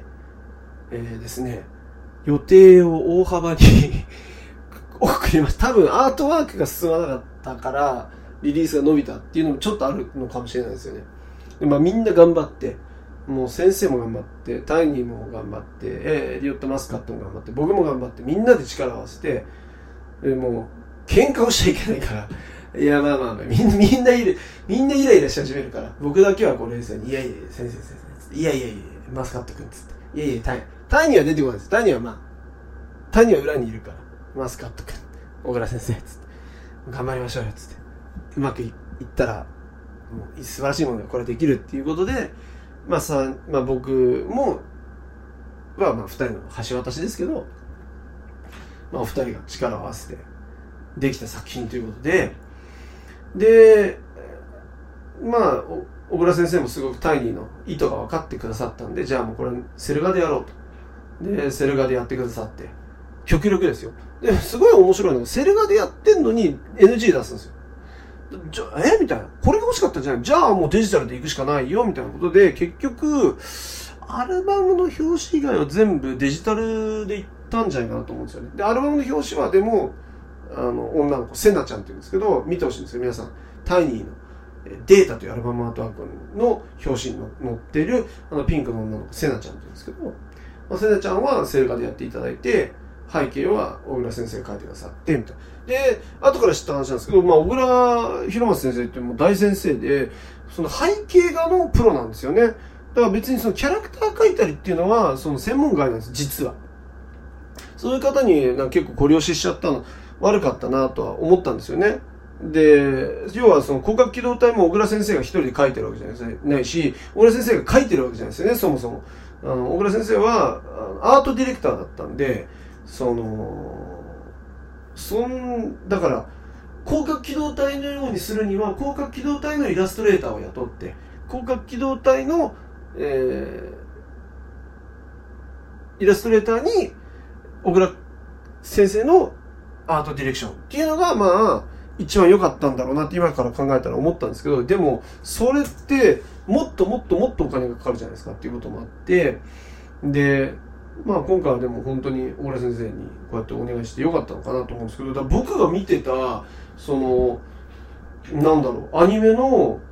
えー、ですね予定を大幅に送りました。多分アートワークが進まなかったからリリースが伸びたっていうのもちょっとあるのかもしれないですよね。で、まあ、みんな頑張って、もう先生も頑張って、タイニーも頑張って、えー、リオット・マスカットも頑張って、僕も頑張って、みんなで力を合わせて、えー、もう喧嘩をしちゃいけないから、いやまあまあまあみんなみんないるみんなイライラし始めるから、僕だけはこう冷静にいやいや先生先生いやいやいやマスカット君つっていやいやタイタイニーは出てこないです。タイニーはまあタイニーは裏にいるからマスカット君小倉先生つって頑張りましょうよつってうまくいったらもう素晴らしいものがこれできるっていうことで、まあさまあ僕もはまあふたりの橋渡しですけど、まあお二人が力を合わせてできた作品ということで、でまあ小倉先生もすごくタイニーの意図が分かってくださったんで、じゃあもうこれセル画でやろうと。でセル画でやってくださって極力ですよ。ですごい面白いのがセル画でやってんのに エヌジー 出すんですよ。じゃえみたいな、これが欲しかったんじゃない、じゃあもうデジタルで行くしかないよみたいなことで、結局アルバムの表紙以外は全部デジタルで行ったんじゃないかなと思うんですよね。でアルバムの表紙はでもあの女の子セナちゃんって言うんですけど、見てほしいんですよ皆さん。タイニーのデータというアルバムアートワークの表紙に載ってるあのピンクの女の子セナちゃんって言うんですけど、まあ、セナちゃんはセル画でやっていただいて、背景は小倉先生が描いてくださってみたいな。で後から知った話なんですけど、まあ、小倉弘正先生ってもう大先生で、その背景画のプロなんですよね。だから別にそのキャラクター描いたりっていうのはその専門外なんです実は。そういう方になんか結構ご了承しちゃったの悪かったなとは思ったんですよね。で要はその広角機動隊も小倉先生が一人で描いてるわけじゃないし、小倉先生が描いてるわけじゃないですよね。そもそもあの小倉先生はアートディレクターだったんで、そのそんだから広角機動隊のようにするには広角機動隊のイラストレーターを雇って、広角機動隊の、えー、イラストレーターに小倉先生のアートディレクションっていうのがまあ一番良かったんだろうなって今から考えたら思ったんですけど、でもそれってもっともっともっとお金がかかるじゃないですかっていうこともあって、でまあ今回はでも本当に小倉先生にこうやってお願いして良かったのかなと思うんですけど、だから僕が見てたそのなんだろうアニメの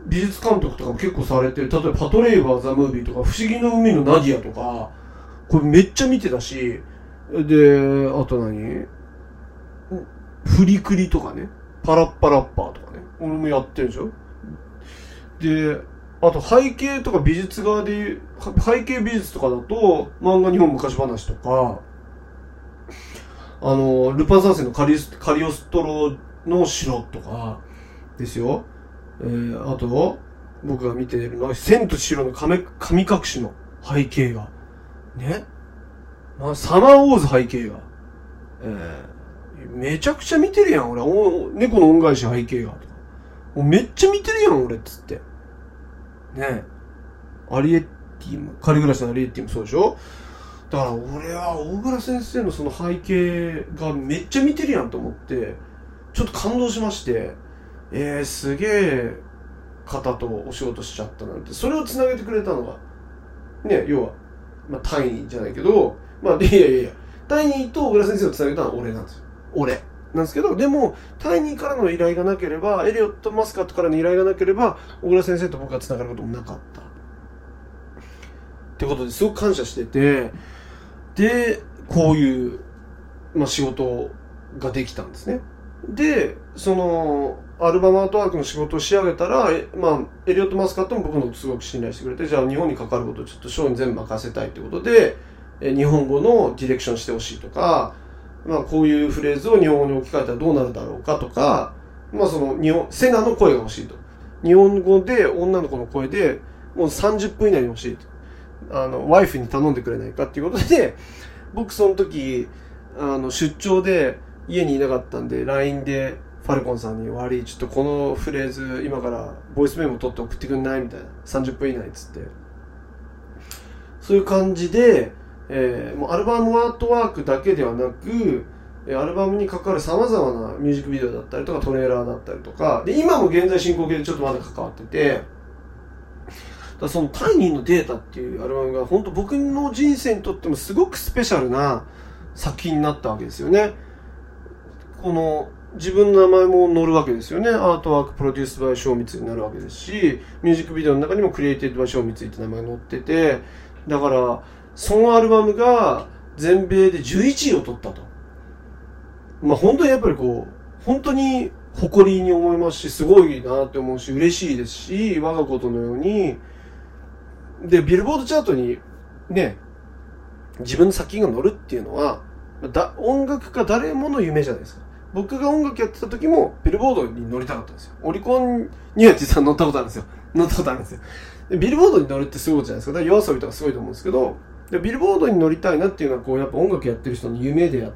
美術監督とかも結構されてる。例えばパトレイバーザ・ムービーとか不思議の海のナディアとかこれめっちゃ見てたし、であと何フリクリとかね、パラッパラッパーとかね、俺もやってるでしょ。であと背景とか美術側でいう背景美術とかだと漫画日本昔話とか、あのルパン三世のカリスカリオストロの城とかですよ。えー、あと僕が見ているのは千と千尋の神神隠しの背景画ね、まあ、サマーウォーズ背景画、えー、めちゃくちゃ見てるやん俺。お猫の恩返し背景画とかめっちゃ見てるやん俺っつってね。アリエッティも仮暮らしのアリエッティもそうでしょ。だから俺は大倉先生のその背景がめっちゃ見てるやんと思ってちょっと感動しまして、えー、すげえ方とお仕事しちゃったなんて。それをつなげてくれたのがね、要は、まあ、タイニーじゃないけど、まあいやいやいやタイニーと小倉先生をつなげたのは俺なんですよ。俺なんですけど、でもタイニーからの依頼がなければ、エリオット・マスカットからの依頼がなければ小倉先生と僕がつながることもなかったってことですごく感謝してて、でこういう、まあ、仕事ができたんですね。でそのアルバムアートワークの仕事を仕上げたら、え、まあ、エリオット・マスカットも僕のことすごく信頼してくれて、じゃあ日本に関わることをちょっとショーに全部任せたいってことで、え日本語のディレクションしてほしいとか、まあ、こういうフレーズを日本語に置き換えたらどうなるだろうかとか、まあ、その日本セナの声が欲しいと、日本語で女の子の声でもうさんじゅっぷん以内に欲しいと、あのワイフに頼んでくれないかっていうことで、僕その時あの出張で家にいなかったんで ライン でファルコンさんに悪いちょっとこのフレーズ今からボイスメモ取って送ってくんないみたいな、さんじゅっぷん以内っつって、そういう感じで、えー、もうアルバムアートワークだけではなくアルバムに関わるさまざまなミュージックビデオだったりとかトレーラーだったりとかで、今も現在進行形でちょっとまだ関わってて、だそのタイニーのデータっていうアルバムが本当僕の人生にとってもすごくスペシャルな作品になったわけですよね。この自分の名前も載るわけですよね。アートワークプロデュースバイショーミツになるわけですし、ミュージックビデオの中にもクリエイティドバイショーミツって名前が載ってて、だからそのアルバムが全米でじゅういちいを取ったと。まあ本当にやっぱりこう本当に誇りに思いますし、すごいなって思うし嬉しいですし、我がことのようにでビルボードチャートにね自分の作品が載るっていうのはだ音楽家誰もの夢じゃないですか。僕が音楽やってた時もビルボードに乗りたかったんですよ。オリコンには実は乗ったことあるんですよ。乗ったことあるんですよ。でビルボードに乗るってすごいじゃないですか。だから夜遊びとかすごいと思うんですけど、でビルボードに乗りたいなっていうのはこうやっぱ音楽やってる人の夢であって、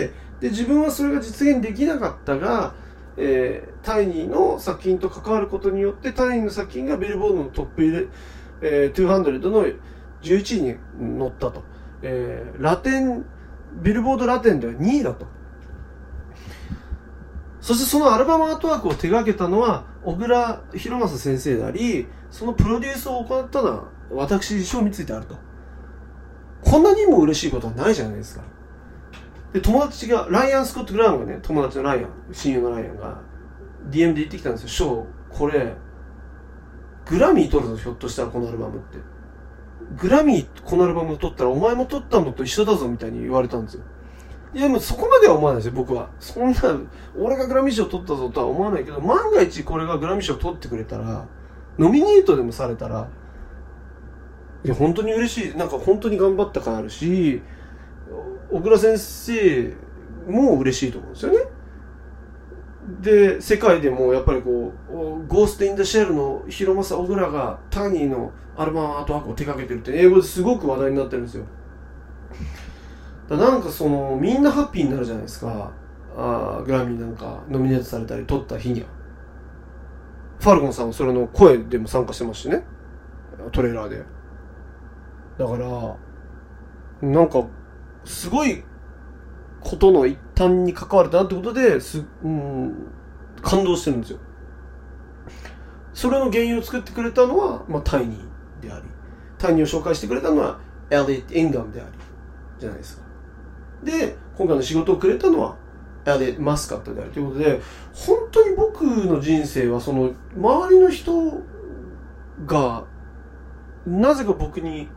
で自分はそれが実現できなかったが、えー、タイニーの作品と関わることによってタイニーの作品がビルボードのトップ入れ、えー、にひゃくのじゅういちいに乗ったと、えー、ラテンビルボードラテンではにいだと。そしてそのアルバムアートワークを手掛けたのは小倉弘正先生であり、そのプロデュースを行ったのは私ショーミツイてあると。こんなにも嬉しいことはないじゃないですか。で友達がライアン・スコット・グラウンがね、友達のライアン、親友のライアンが ディーエム で言ってきたんですよ。ショーこれグラミー取るぞ、ひょっとしたらこのアルバムって。グラミーこのアルバム取ったらお前も取ったのと一緒だぞみたいに言われたんですよ。いやもうそこまでは思わないですよ僕は。そんな俺がグラミー賞取ったぞとは思わないけど、万が一これがグラミー賞取ってくれたら、ノミネートでもされたら、いや本当に嬉しい。なんか本当に頑張った感あるし、小倉先生も嬉しいと思うんですよね。で世界でもやっぱりこうゴースト・イン・ザ・シェルの広政小倉がタニーのアルバムアートワークを手掛けてるって英語ですごく話題になってるんですよ。だなんかそのみんなハッピーになるじゃないですか。あグラミーなんかノミネートされたり取った日には。ファルコンさんはそれの声でも参加してますしね、トレーラーで。だからなんかすごいことの一端に関われたなってことです、うん、感動してるんですよ。それの原因を作ってくれたのは、まあ、タイニーであり、タイニーを紹介してくれたのはエリオット・インガムでありじゃないですか。で今回の仕事をくれたのはエリオット・マスカットであるということで、本当に僕の人生はその周りの人がなぜか僕に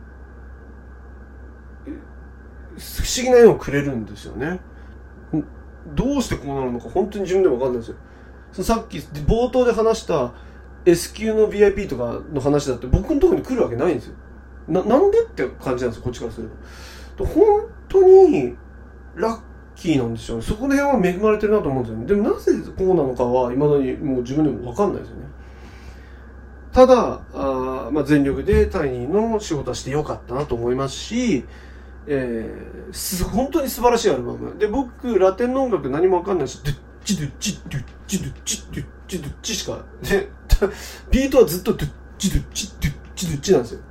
不思議な絵をくれるんですよね。どうしてこうなるのか本当に自分でも分かんないですよ。そのさっき冒頭で話した S 級の ブイアイピー とかの話だって僕のところに来るわけないんですよ。な、なんでって感じなんですよ、こっちからすると。本当にラッキーなんですよね。そこら辺は恵まれてるなと思うんですよね。でもなぜこうなのかは未だにもう自分でも分かんないですよね。ただ、あまあ、全力でタイニーの仕事はしてよかったなと思いますし、えー、す本当に素晴らしいアルバムで、僕ラテンの音楽何も分かんないし、ドゥッチドゥッチドゥッチドゥッチドゥッチドゥッチしかでビートはずっとドゥッチドゥッチドゥッチドゥッチなんですよ。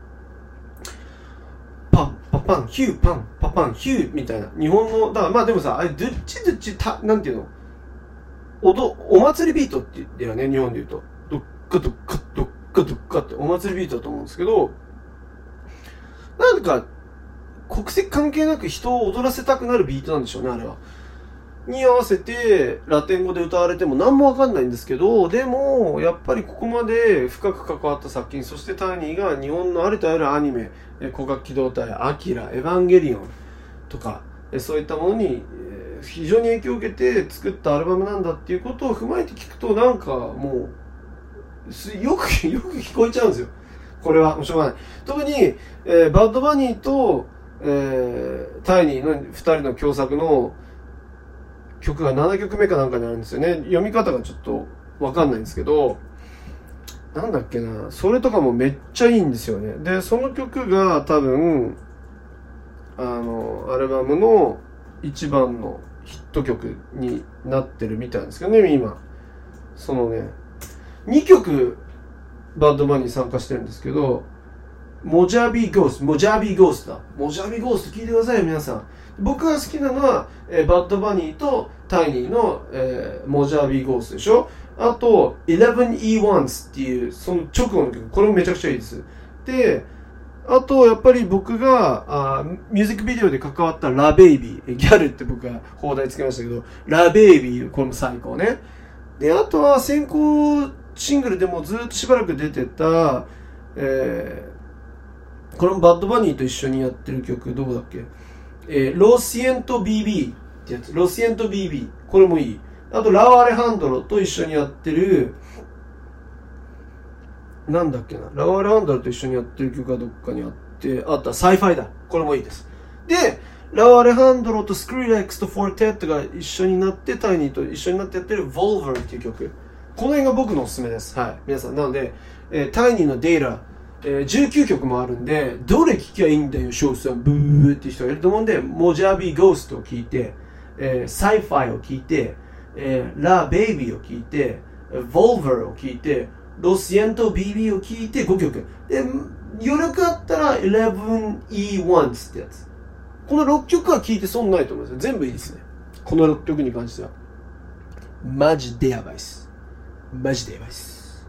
パンパパンヒューパンパパンヒューみたいな日本のだからまあでもさあれドゥッチドゥッチたなんていうのおどお祭りビートって言ってよね、日本で言うとドッカドッカドッカドッカってお祭りビートだと思うんですけど、なんか国籍関係なく人を踊らせたくなるビートなんでしょうね、あれは。に合わせてラテン語で歌われても何もわかんないんですけど、でもやっぱりここまで深く関わった作品、そしてタイニーが日本のありとあらゆるアニメ、光学機動隊、アキラ、エヴァンゲリオンとかそういったものに非常に影響を受けて作ったアルバムなんだっていうことを踏まえて聞くと、なんかもうよくよく聞こえちゃうんですよ。これはもうしょうがない。特に、えー、バッドバニーと、えー、タイニーのふたりの共作の曲がななきょくめかなんかにあるんですよね。読み方がちょっとわかんないんですけど、なんだっけな、それとかもめっちゃいいんですよね。でその曲が多分あのアルバムの一番のヒット曲になってるみたいなんですけどね。今そのねにきょくバッドバニー参加してるんですけど、モジャビーゴースト、モジャビーゴーストだ。モジャビーゴースト聞いてくださいよ皆さん。僕が好きなのは、えー、バッドバニーとタイニーの、えー、モジャビーゴーストでしょ。あと イレブンイーワンズ っていうその直後の曲、これもめちゃくちゃいいです。であとやっぱり僕があミュージックビデオで関わったラベイビー、ギャルって僕が放題つけましたけど、ラベイビー、これも最高ね。であとは先行シングルでもずっとしばらく出てた、えー、これもバッドバニーと一緒にやってる曲どうだっけ、えー、ロシエント ビービー ってやつ、ロシエント ビービー、 これもいい。あとラオ・アレハンドロと一緒にやってるなんだっけな、ラオ・アレハンドロと一緒にやってる曲がどっかにあって、あったサイファイだ、これもいいです。でラオ・アレハンドロとスクリレックスとフォーテッドが一緒になってタイニーと一緒になってやってる Volver っていう曲、この辺が僕のおすすめです。はい、皆さん。なので、えー、タイニーのデータ、えー、じゅうきゅうきょくもあるんで、どれ聴きゃいいんだよ、ショーさん、ブーっていう人がいると思うんで、モジャビーゴーストを聴いて、えー、サイファイを聴いて、えー、ラ・ベイビーを聴いて、ボルバーを聴いて、ロシエント ビービー を聴いてごきょく。で、余力あったら イレブンイーワンズ ってやつ。このろっきょくは聴いて損ないと思いますよ。全部いいですね。このろっきょくに関しては。マジでやばいっす。マジでやばいっす。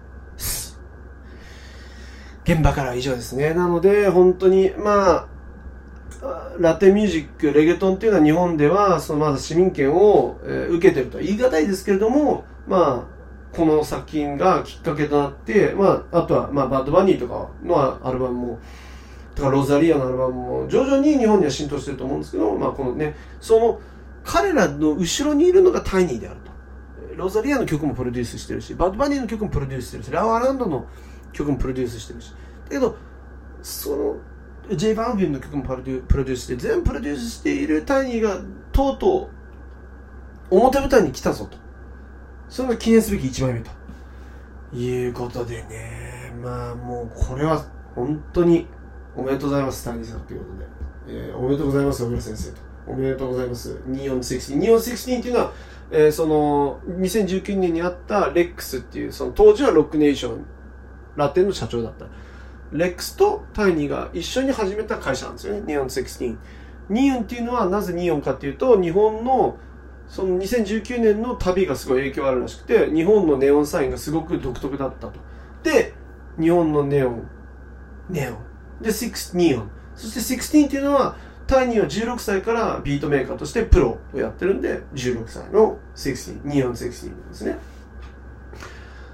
現場からは以上ですね。なので、本当に、まあ、ラテンミュージック、レゲトンっていうのは日本では、そのまだ市民権を、えー、受けてるとは言い難いですけれども、まあ、この作品がきっかけとなって、まあ、あとは、まあ、バッドバニーとかのアルバムも、とかロザリアのアルバムも徐々に日本には浸透してると思うんですけど、まあ、このね、その、彼らの後ろにいるのがタイニーであると。ロザリアの曲もプロデュースしてるし、バッドバニーの曲もプロデュースしてるし、ラワーランドの曲もプロデュースしてるし。だけど、その、J バンビンの曲もプロデュースして、全部プロデュースしているタイニーが、とうとう、表舞台に来たぞと。それが記念すべきいちまいめと。いうことでね、まあもう、これは、本当に、おめでとうございます、タイニーさんということで。えー、おめでとうございます、小倉先生と。おめでとうございます。にじゅうよんじゅうろく。にじゅうよんじゅうろくっていうのは、えー、その、にせんじゅうきゅうねんにあったレックスっていう、その当時はロックネーション、ラテンの社長だった。レックスとタイニーが一緒に始めた会社なんですよね。にじゅうよんじゅうろく。にじゅうよんっていうのはなぜにじゅうよんかっていうと、日本のそのにせんじゅうきゅうねんの旅がすごい影響あるらしくて、日本のネオンサインがすごく独特だったと。で、日本のネオン、ネオン。で、シックス、ニオン。そしてじゅうろくっていうのは、タイニーはじゅうろくさいからビートメーカーとしてプロをやってるんで、じゅうろくさいのじゅうろく、にじゅうよん、じゅうろくなんですね。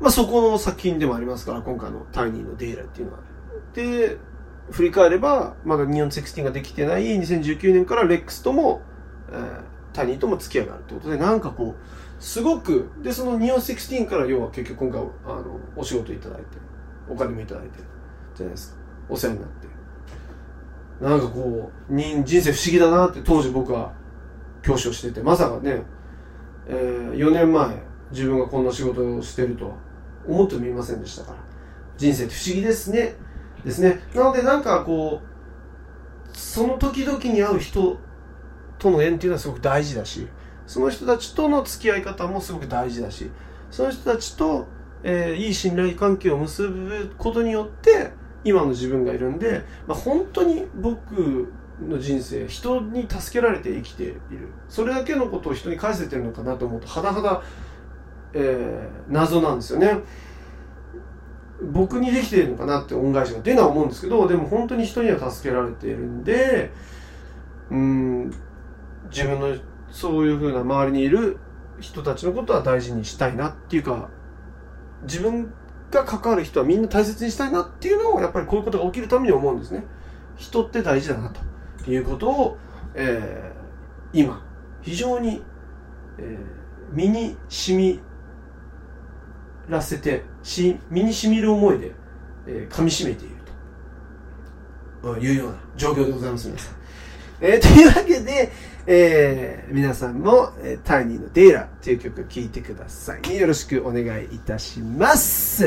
まあそこの作品でもありますから、今回のタイニーのデイラっていうのは。で、振り返れば、まだニオンじゅうろくができてないにせんじゅうきゅうねんからレックスとも、えー、タイニーとも付き合いがあるってことで、なんかこう、すごく、で、そのニオンじゅうろくから要は結局今回、あの、お仕事いただいて、お金もいただいて、じゃないですか。お世話になって。なんかこう、人生不思議だなって当時僕は教師をしてて、まさかね、えー、よねんまえ自分がこんな仕事をしてるとは思ってもみませんでしたから、人生って不思議ですね。ですね。なのでなんかこう、その時々に会う人との縁っていうのはすごく大事だし、その人たちとの付き合い方もすごく大事だし、その人たちと、えー、いい信頼関係を結ぶことによって今の自分がいるんで、まあ、本当に僕の人生、人に助けられて生きている。それだけのことを人に返せてるのかなと思うと、はだはだ、えー、謎なんですよね。僕にできているのかなって恩返しがっていうのは思うんですけど、でも本当に人には助けられているんで、うーん、自分のそういう風な周りにいる人たちのことは大事にしたいなっていうか、自分が関わる人はみんな大切にしたいなっていうのをやっぱりこういうことが起きるために思うんですね。人って大事だなということを、えー、今非常に、えー、身に染みらせてし身に染みる思いで、えー、噛み締めているというような状況でございます。皆さん、えー、というわけで、えー、皆さんも、えー、タイニーのデイラという曲を聴いてください。よろしくお願いいたします。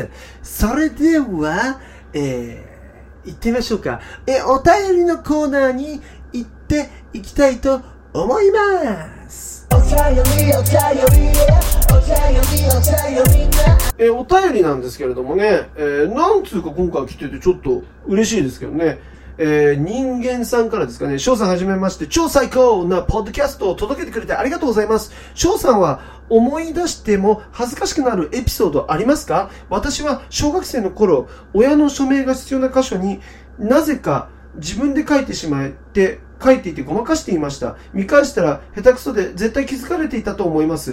それでは、えー、行ってみましょうか。えー、お便りのコーナーに行っていきたいと思います。お便り、お便り、お便り、お便りな。えー、お便りなんですけれどもね、えー、なんつうか今回来ててちょっと嬉しいですけどね。えー、人間さんからですかね、翔さんはじめまして、超最高なポッドキャストを届けてくれてありがとうございます。翔さんは思い出しても恥ずかしくなるエピソードありますか？私は小学生の頃、親の署名が必要な箇所になぜか自分で書いてしまって書いていてごまかしていました。見返したら下手くそで絶対気づかれていたと思います。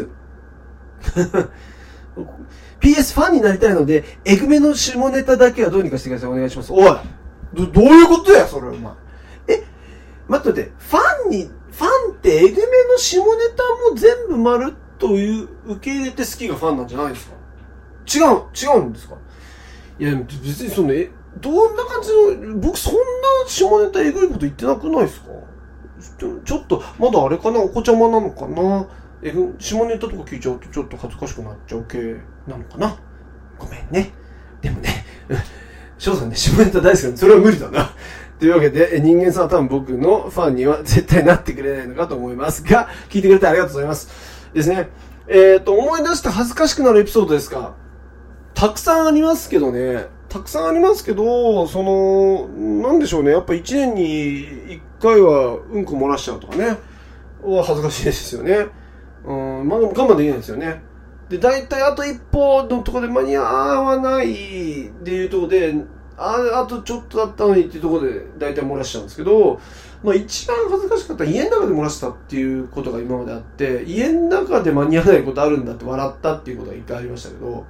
ピーエス ファンになりたいので、エグめの下ネタだけはどうにかしてください。お願いします。おいど, どういうことやそれお前。え、待って待って、ファンに、ファンってエグめの下ネタも全部まるっという受け入れて好きがファンなんじゃないですか？違う、違うんですか？いや、別にその、え、どんな感じの、僕そんな下ネタエグいこと言ってなくないですか？ちょ、ちょっと、まだあれかな、お子ちゃまなのかな、えぐ、下ネタとか聞いちゃうとちょっと恥ずかしくなっちゃう系なのかな。ごめんね。でもね、翔さんね、下ネタ大好きなんで、それは無理だな。というわけで、人間さんは多分僕のファンには絶対なってくれないのかと思いますが、聞いてくれてありがとうございます。ですね。えっと、思い出して恥ずかしくなるエピソードですか？たくさんありますけどね。たくさんありますけど、その、なんでしょうね。やっぱ一年に一回はうんこ漏らしちゃうとかね。は恥ずかしいですよね。うん、まあ、我慢できないですよね。で、大体あと一歩のところで間に合わないっていうところで、あ, あとちょっとだったのにっていうところで大体漏らしちゃうんですけど、まあ一番恥ずかしかったら家の中で漏らしたっていうことが今まであって、家の中で間に合わないことあるんだって笑ったっていうことが一回ありましたけど、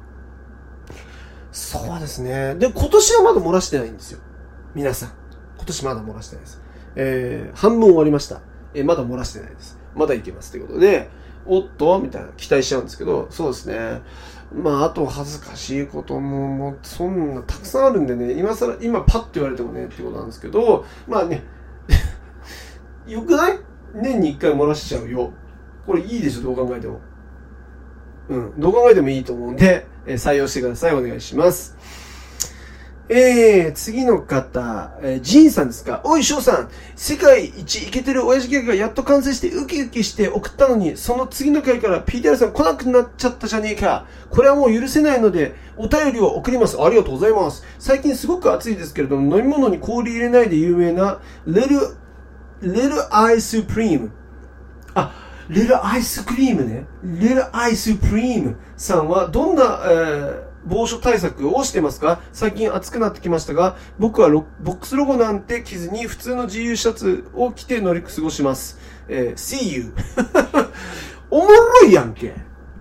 そうですね。で、今年はまだ漏らしてないんですよ。皆さん。今年まだ漏らしてないです。えー、半分終わりました。えー、まだ漏らしてないです。まだいけますということで、おっとみたいな期待しちゃうんですけど、そうですね。まあ、あと恥ずかしいことも、もう、そんなたくさんあるんでね、今更、今パッと言われてもね、っていうことなんですけど、まあね、よくない？年に一回漏らしちゃうよ。これいいでしょ、どう考えても。うん、どう考えてもいいと思うんで、えー、採用してください。お願いします。えー、次の方、えー、ジンさんですか？おい、翔さん。世界一イケてる親父ギャグがやっと完成してウキウキして送ったのに、その次の回から ピーティーアール さん来なくなっちゃったじゃねえか。これはもう許せないので、お便りを送ります。ありがとうございます。最近すごく暑いですけれども、飲み物に氷入れないで有名な、Little、Little Ice Supreme。あ、Little Ice Cream ね。Little Ice Supreme さんはどんな、えー防暑対策をしてますか？最近暑くなってきましたが、僕はボックスロゴなんて着ずに普通の自由シャツを着て乗り過ごします。えー、See you おもろいやんけ。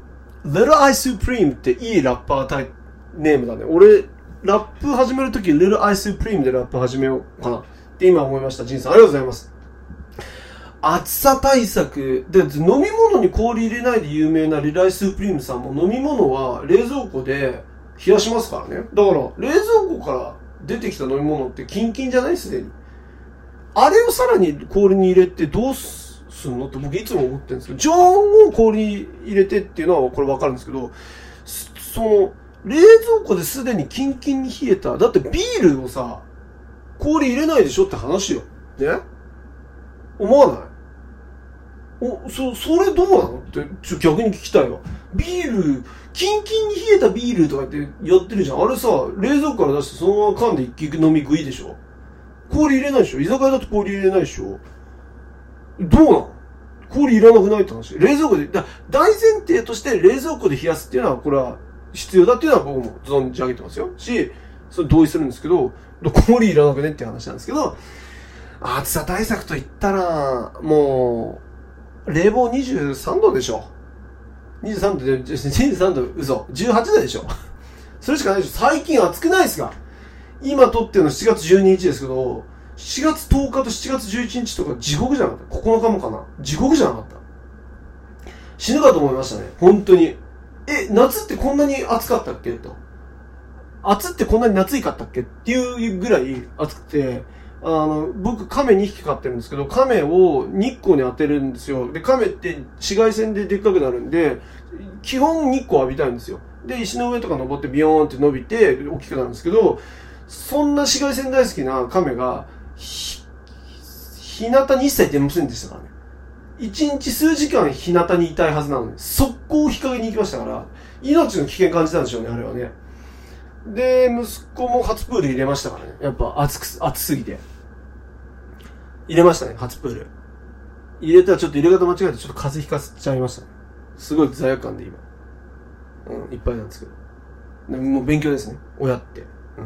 Little I Supreme っていいラッパータイネームだね。俺、ラップ始めるとき Little I Supreme でラップ始めようかなって今思いました。ジンさんありがとうございます。暑さ対策で、飲み物に氷入れないで有名なリライスープリームさんも飲み物は冷蔵庫で冷やしますからね。だから冷蔵庫から出てきた飲み物ってキンキンじゃない？すでに。あれをさらに氷に入れてどうすんのって僕いつも思ってるんですけど、常温を氷に入れてっていうのはこれわかるんですけど、その冷蔵庫ですでにキンキンに冷えた。だってビールをさ、氷入れないでしょって話よ。ね？思わない？お、そ、それどうなのって、ちょ、逆に聞きたいわ。ビール、キンキンに冷えたビールとかってやってるじゃん。あれさ、冷蔵庫から出してそのまま缶で一気飲み食いでしょ？氷入れないでしょ？居酒屋だと氷入れないでしょ？どうなの？氷いらなくないって話。冷蔵庫で、だ大前提として冷蔵庫で冷やすっていうのは、これは必要だっていうのは僕も存じ上げてますよ。し、それ同意するんですけど、氷いらなくねっていう話なんですけど、暑さ対策と言ったら、もう、冷房にじゅうさんどでしょ。にじゅうさんどで、にじゅうさんど、嘘。じゅうはちどでしょ。それしかないでしょ。最近暑くないですか？今撮ってるのしちがつじゅうににちですけど、しがつとおかとしちがつじゅういちにちとか地獄じゃなかった。ここのかもかな。地獄じゃなかった。死ぬかと思いましたね。本当に。え、夏ってこんなに暑かったっけと。暑ってこんなに夏いかったっけっていうぐらい暑くて、あの、僕、亀にひき飼ってるんですけど、亀を日光に当てるんですよ。で、亀って紫外線ででっかくなるんで、基本日光浴びたいんですよ。で、石の上とか登ってビヨーンって伸びて大きくなるんですけど、そんな紫外線大好きな亀が、ひ、日向に一切出ませんでしたからね。一日数時間日向にいたいはずなのに、速攻日陰に行きましたから、命の危険感じたんでしょうね、あれはね。で、息子も初プール入れましたからね。やっぱ暑く、暑すぎて。入れましたね、初プール。入れたらちょっと入れ方間違えてちょっと風邪ひかせちゃいましたね。すごい罪悪感で今。うん、いっぱいなんですけど。もう勉強ですね、親って。うん。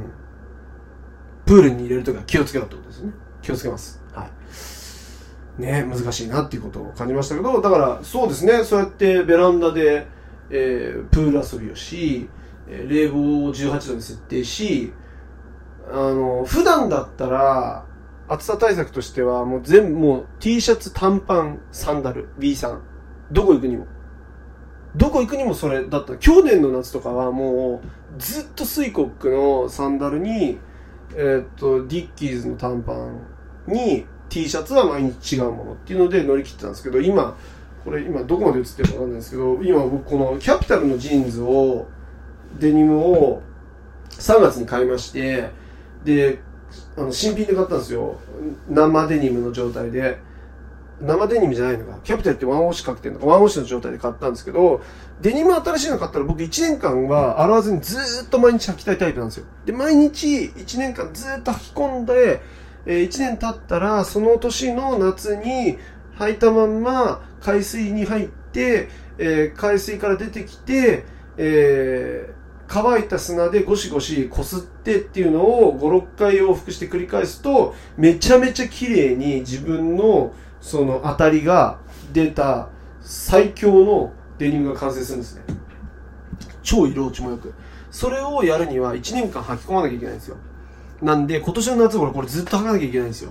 プールに入れるときは気をつけろってことですね。気をつけます。はい。ね、難しいなっていうことを感じましたけど、だからそうですね、そうやってベランダで、えー、プール遊びをし、冷房をじゅうはちどに設定し、あの、普段だったら、暑さ対策としては、もう全部もう T シャツ、短パン、サンダル、B さん。どこ行くにも。どこ行くにもそれだった。去年の夏とかはもう、ずっとスイコックのサンダルに、えー、っと、ディッキーズの短パンに、T シャツは毎日違うものっていうので乗り切ってたんですけど、今、これ今どこまで映ってるかわかんないですけど、今僕このキャピタルのジーンズを、デニムをさんがつに買いまして、で、あの新品で買ったんですよ。生デニムの状態で。生デニムじゃないのか。キャピタルってワンウォッシュかけてるのか、ワンウォッシュの状態で買ったんですけど、デニム新しいの買ったら僕いちねんかんは洗わずにずーっと毎日履きたいタイプなんですよ。で、毎日いちねんかんずーっと履き込んで、えー、いちねん経ったらその年の夏に履いたまんま海水に入って、えー、海水から出てきて、えー乾いた砂でゴシゴシ擦ってっていうのをご、ろっかい往復して繰り返すと、めちゃめちゃ綺麗に自分のその当たりが出た最強のデニムが完成するんですね。超色落ちもよく。それをやるにはいちねんかん履き込まなきゃいけないんですよ。なんで今年の夏俺これずっと履かなきゃいけないんですよ。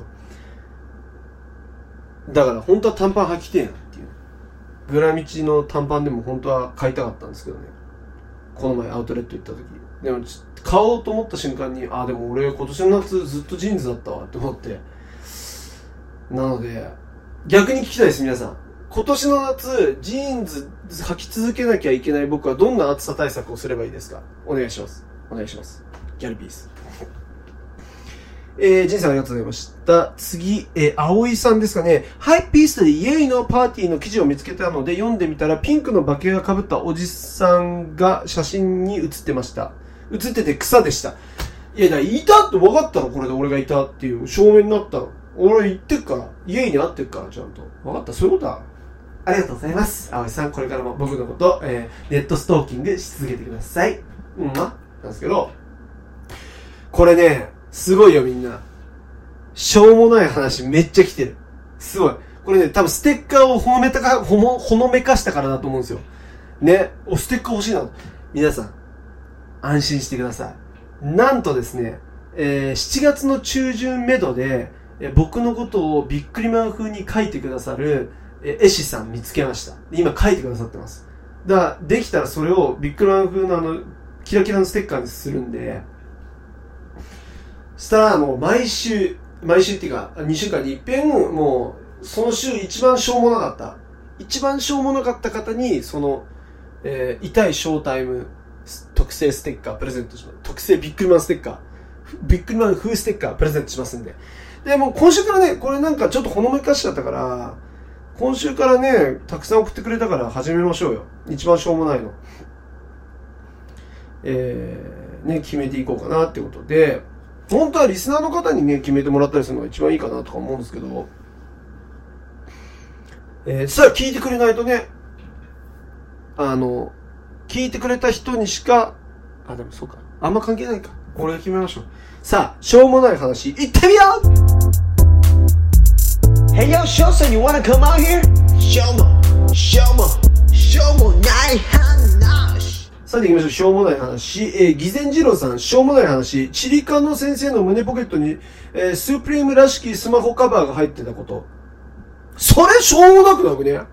だから本当は短パン履きてえなっていう。グラミチの短パンでも本当は買いたかったんですけどね。この前アウトレット行った時。でも買おうと思った瞬間に、あ、でも俺今年の夏ずっとジーンズだったわって思って。なので、逆に聞きたいです、皆さん。今年の夏、ジーンズ履き続けなきゃいけない僕はどんな暑さ対策をすればいいですか？お願いします。お願いします。ギャルピース。えー、ジンさんありがとうございました。次、えー、葵さんですかね。ハイピースでイエイのパーティーの記事を見つけたので読んでみたら、ピンクのバケが被ったおじさんが写真に写ってました。写ってて草でした。いや、だからいたって分かったの、これで俺がいたっていう証明になったの。俺言ってっから。イエイに会ってっから、ちゃんと。分かった、そういうことだ。ありがとうございます。葵さん、これからも僕のこと、えー、ネットストーキングし続けてください。うん、ま、なんですけど、これね、すごいよみんな。しょうもない話めっちゃ来てる。すごい。これね、多分ステッカーをほのめたか、ほの、ほのめかしたからだと思うんですよ。 ね、おステッカー欲しいな。皆さん、安心してください。なんとですね、えー、しちがつの中旬めどで、えー、僕のことをビックリマン風に書いてくださる、えー、絵師さん見つけました。今書いてくださってます。だから、できたらそれをビックリマン風のあの、キラキラのステッカーにするんで、そしたらもう毎週、毎週っていうか、にしゅうかんに一遍、もう、その週一番しょうもなかった。一番しょうもなかった方に、その、えー、痛いショータイム特製ステッカープレゼントします。特製ビックリマンステッカー。ビックリマン風ステッカープレゼントしますんで。で、もう今週からね、これなんかちょっとほのめかしちゃったから、今週からね、たくさん送ってくれたから始めましょうよ。一番しょうもないの。えー、ね、決めていこうかなってことで、本当はリスナーの方にね、決めてもらったりするのが一番いいかなとか思うんですけど、えー、さあ聞いてくれないとね、あの、聞いてくれた人にしか、あ、でもそうか。あんま関係ないか。俺が決めましょう。さあ、しょうもない話、行ってみよう !Hey yo, Shou-san, you wanna come out here? しょうも、しょうも、しょうもない話。さて行きましょう。しょうもない話。えー、偽善二郎さん、しょうもない話。チリカの先生の胸ポケットに、えー、スープリームらしきスマホカバーが入ってたこと。それしょうもなくなくね？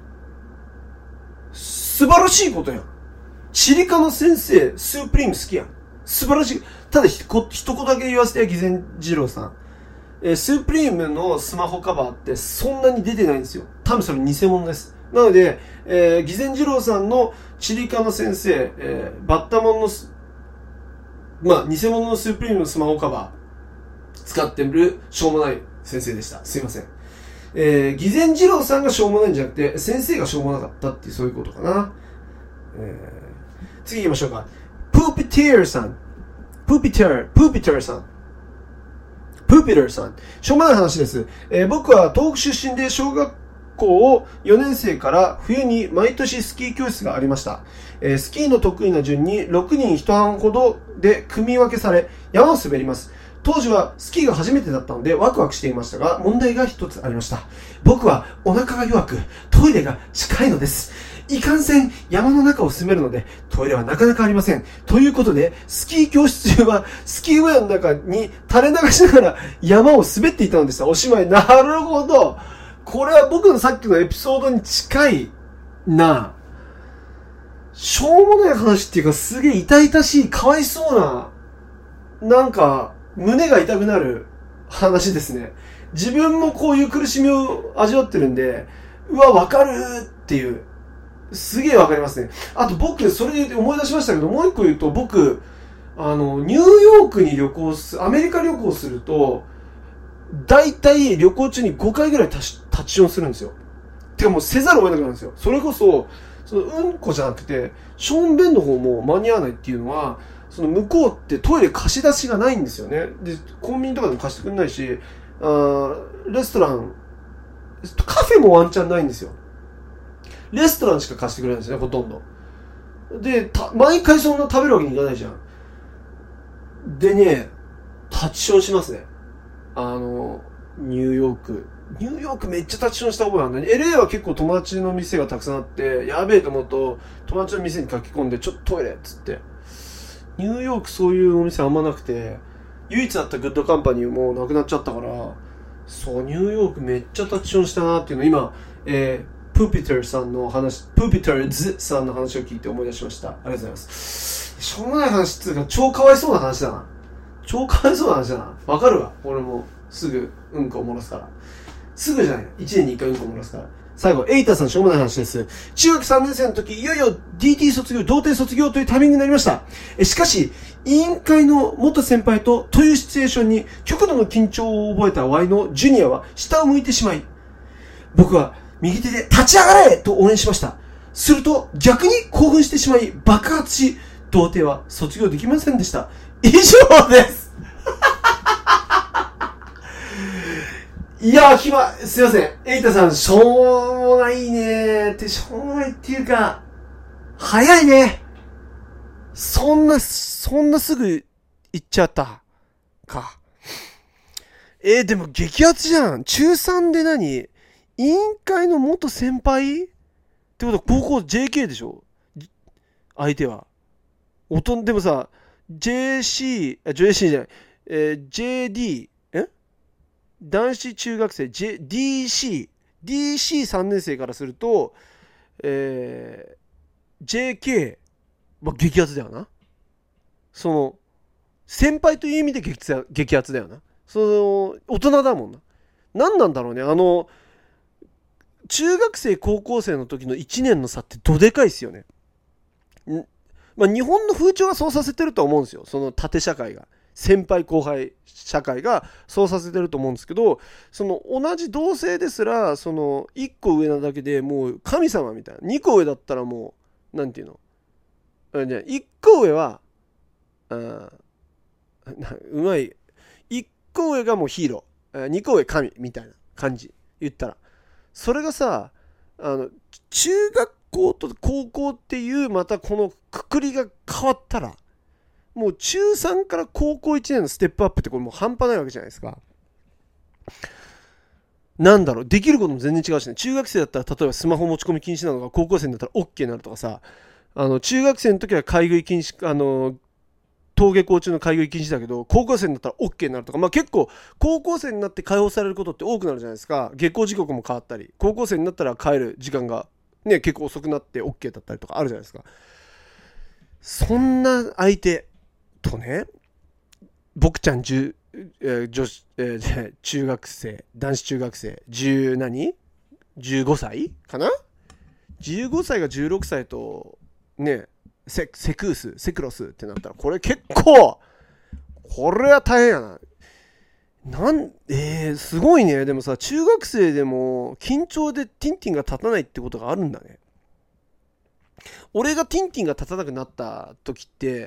素晴らしいことやん。チリカの先生、スープリーム好きやん。素晴らしい。ただひこ、一言だけ言わせてや、偽善二郎さん。えー、スープリームのスマホカバーってそんなに出てないんですよ。多分それ偽物です。なので、えー、偽善二郎さんのチリカの先生、えー、バッタモンのす、まあ、偽物のスープリームのスマホカバー、使ってるしょうもない先生でした。すいません。えー、偽善二郎さんがしょうもないんじゃなくて、先生がしょうもなかったっていうそういうことかな。えー、次行きましょうか。プーピティーさん。プーピティー、プーピティーさん。プーピティーさん。しょうもない話です。えー、僕は東北出身で小学校をよねん生から冬に毎年スキー教室がありました。えー、スキーの得意な順にろくにん一班ほどで組み分けされ、山を滑ります。当時はスキーが初めてだったのでワクワクしていましたが、問題が一つありました。僕はお腹が弱く、トイレが近いのです。いかんせん山の中を進めるので、トイレはなかなかありません。ということで、スキー教室中はスキーウェアの中に垂れ流しながら山を滑っていたのでした。おしまい。なるほど。これは僕のさっきのエピソードに近いな。しょうもない話っていうか、すげえ痛々しい、かわいそうな、なんか、胸が痛くなる話ですね。自分もこういう苦しみを味わってるんで、うわ、わかるっていう。すげえわかりますね。あと僕、それで思い出しましたけど、もう一個言うと、僕、あの、ニューヨークに旅行す、アメリカ旅行すると、だいたい旅行中にごかいぐらい立ち、立ちションするんですよ。てかもうせざるを得なくなるんですよ。それこそ、そのうんこじゃなくて、ショーンベンの方も間に合わないっていうのは、その向こうってトイレ貸し出しがないんですよね。で、コンビニとかでも貸してくれないし、あレストラン、カフェもワンチャンないんですよ。レストランしか貸してくれないんですね、ほとんど。で、た毎回そんな食べるわけにいかないじゃん。でね、立ちションしますね。あの、ニューヨーク。ニューヨークめっちゃ立ちションした覚えあるんだね。エルエー は結構友達の店がたくさんあって、やべえと思うと、友達の店に書き込んで、ちょっとトイレっつって。ニューヨークそういうお店あんまなくて、唯一あったグッドカンパニーもなくなっちゃったから、そう、ニューヨークめっちゃ立ちションしたなっていうのを今、えー、プーピテルさんの話、プーピテルズさんの話を聞いて思い出しました。ありがとうございます。しょうもない話っていうか、超かわいそうな話だな。超かわいそうな話だな。わかるわ。俺もすぐうんこを漏らすから。すぐじゃない。いちねんにいっかいうんこを漏らすから。最後、エイタさんしょうもない話です。中学さんねん生の時、いよいよ ディーティー 卒業、童貞卒業というタイミングになりました。しかし、委員会の元先輩とというシチュエーションに極度の緊張を覚えたワイのジュニアは下を向いてしまい、僕は右手で立ち上がれと応援しました。すると逆に興奮してしまい爆発し、童貞は卒業できませんでした。以上です。いやー、ひま、すいません。エイタさん、しょうもないねーって、しょうもないっていうか、早いね。そんな、そんなすぐ行っちゃった。か。えー、でも激アツじゃん。中さんで何？委員会の元先輩ってことは高校 ジェーケー でしょ？ 相手は。大人でもさ、ジェーシー、ジェーシー じゃない、えー、ジェーディー、え男子中学生、J、ディーシー、ディーシーさん 年生からすると、えー、ジェーケー、まあ、激アツだよな。その、先輩という意味で激ア激アツだよな。その、大人だもんな。何なんだろうね。あの、中学生、高校生の時のいちねんの差ってどでかいっすよね。んまあ、日本の風潮はそうさせてると思うんですよ。その縦社会が。先輩後輩社会がそうさせてると思うんですけど、その同じ同性ですら、そのいっこ上なだけでもう神様みたいな。にこ上だったらもう、なんていうの、いっこ上は、あうまい。いっこ上がもうヒーロー。にこ上神みたいな感じ。言ったら。それがさ、あの、中学校と高校っていうまたこのくくりが変わったら、もう中さんから高校いちねんのステップアップってこれもう半端ないわけじゃないですか。なんだろう、できることも全然違うしね。中学生だったら例えばスマホ持ち込み禁止なのが高校生になったら OK になるとかさ、あの中学生の時は買い食い禁止、あの登下校中の買い食い禁止だけど、高校生になったら OK になるとか、まあ結構高校生になって解放されることって多くなるじゃないですか。下校時刻も変わったり、高校生になったら帰る時間がね結構遅くなって OK だったりとかあるじゃないですか。そんな相手とね、僕ちゃん10、えー女子えー、中学生、男子中学生じゅう何 ?じゅうご 歳かな ?じゅうご 歳がじゅうろくさいとね、セ, セクースセクロスってなったらこれ結構これは大変やな。なんえー、すごいね。でもさ、中学生でも緊張でティンティンが立たないってことがあるんだね。俺がティンティンが立たなくなった時って、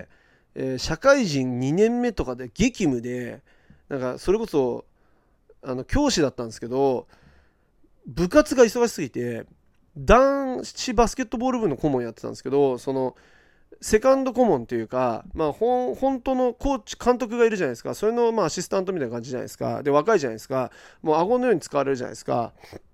えー社会人にねんめとかで激務で、なんかそれこそあの教師だったんですけど、部活が忙しすぎて男子バスケットボール部の顧問やってたんですけど、そのセカンド顧問っていうか、まあ、ほん本当のコーチ監督がいるじゃないですか。それのまあアシスタントみたいな感じじゃないですか。で若いじゃないですか。もう顎のように使われるじゃないですか。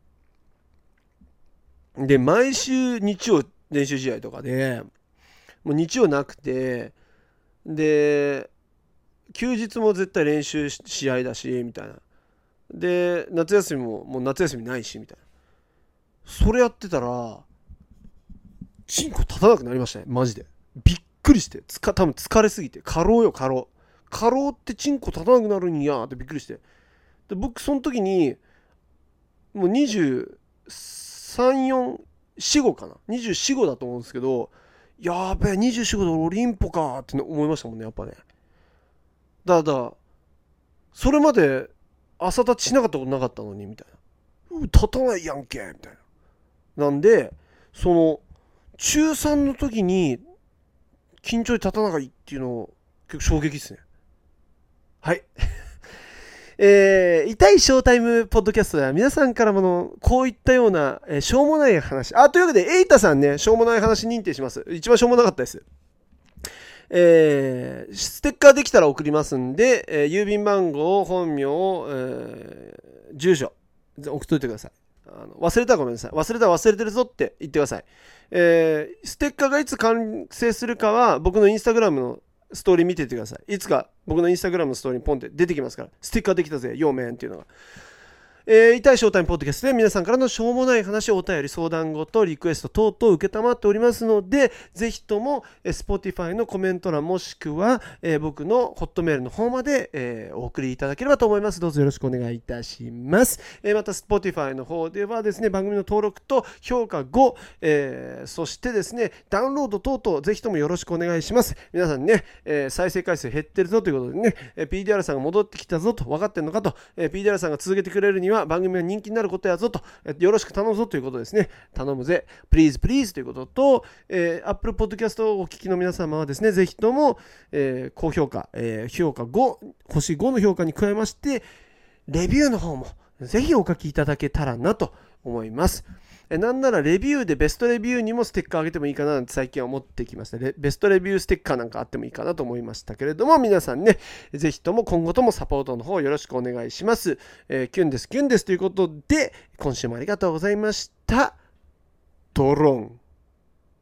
で毎週日曜練習試合とかで、もう日曜なくて、で休日も絶対練習試合だしみたいな。で夏休みももう夏休みないしみたいな。それやってたらチンコ立たなくなりましたね、マジで。びっくりして、つか多分疲れすぎて、過労よ過労。過労ってチンコ立たなくなるんやってびっくりして。で僕その時にもうにじゅうさん、よん、よん、ごかな、にじゅうよん、ごだと思うんですけど、やべえにじゅうよん、ごでオリンポかって思いましたもんね、やっぱね。だからそれまで朝立ちしなかったことなかったのにみたいな、立たないやんけみたいな。なんでその中さんの時に緊張で立たなかったっていうの結構衝撃ですね。はいえー、痛いショータイムポッドキャストでは皆さんからものこういったような、えー、しょうもない話、あというわけでエイタさんね、しょうもない話認定します。一番しょうもなかったです。えー、ステッカーできたら送りますんで、えー、郵便番号、本名、えー、住所送っといてください。あの忘れたらごめんなさい。忘れたら忘れてるぞって言ってください。えー、ステッカーがいつ完成するかは僕のインスタグラムのストーリー見ててください。いつか僕のインスタグラムのストーリーにポンって出てきますから、ステッカーできたぜ、ヨーメンっていうのが。えー、痛いショータイムポッドキャストで皆さんからのしょうもない話、お便り、相談事、リクエスト等々受けたまっておりますので、ぜひとも、えー、Spotify のコメント欄もしくは、えー、僕のホットメールの方まで、えー、お送りいただければと思います。どうぞよろしくお願いいたします。えー、また Spotify の方ではですね、番組の登録と評価ご、えー、そしてですね、ダウンロード等々ぜひともよろしくお願いします。皆さんね、えー、再生回数減ってるぞということでね、えー、ピーディーアール さんが戻ってきたぞと分かってんのかと、えー、ピーディーアール さんが続けてくれるには番組が人気になることやぞと、よろしく頼むぞということですね。頼むぜ、please please ということと、えー、Apple Podcast をお聞きの皆様はですね、ぜひとも、えー、高評価、えー、評価ご、星ごの評価に加えまして、レビューの方もぜひお書きいただけたらなと思います。えなんならレビューでベストレビューにもステッカーあげてもいいかななんて最近は思ってきました。ベストレビューステッカーなんかあってもいいかなと思いましたけれども、皆さんね、ぜひとも今後ともサポートの方よろしくお願いします。えー、キュンですキュンですということで、今週もありがとうございました。ドロン。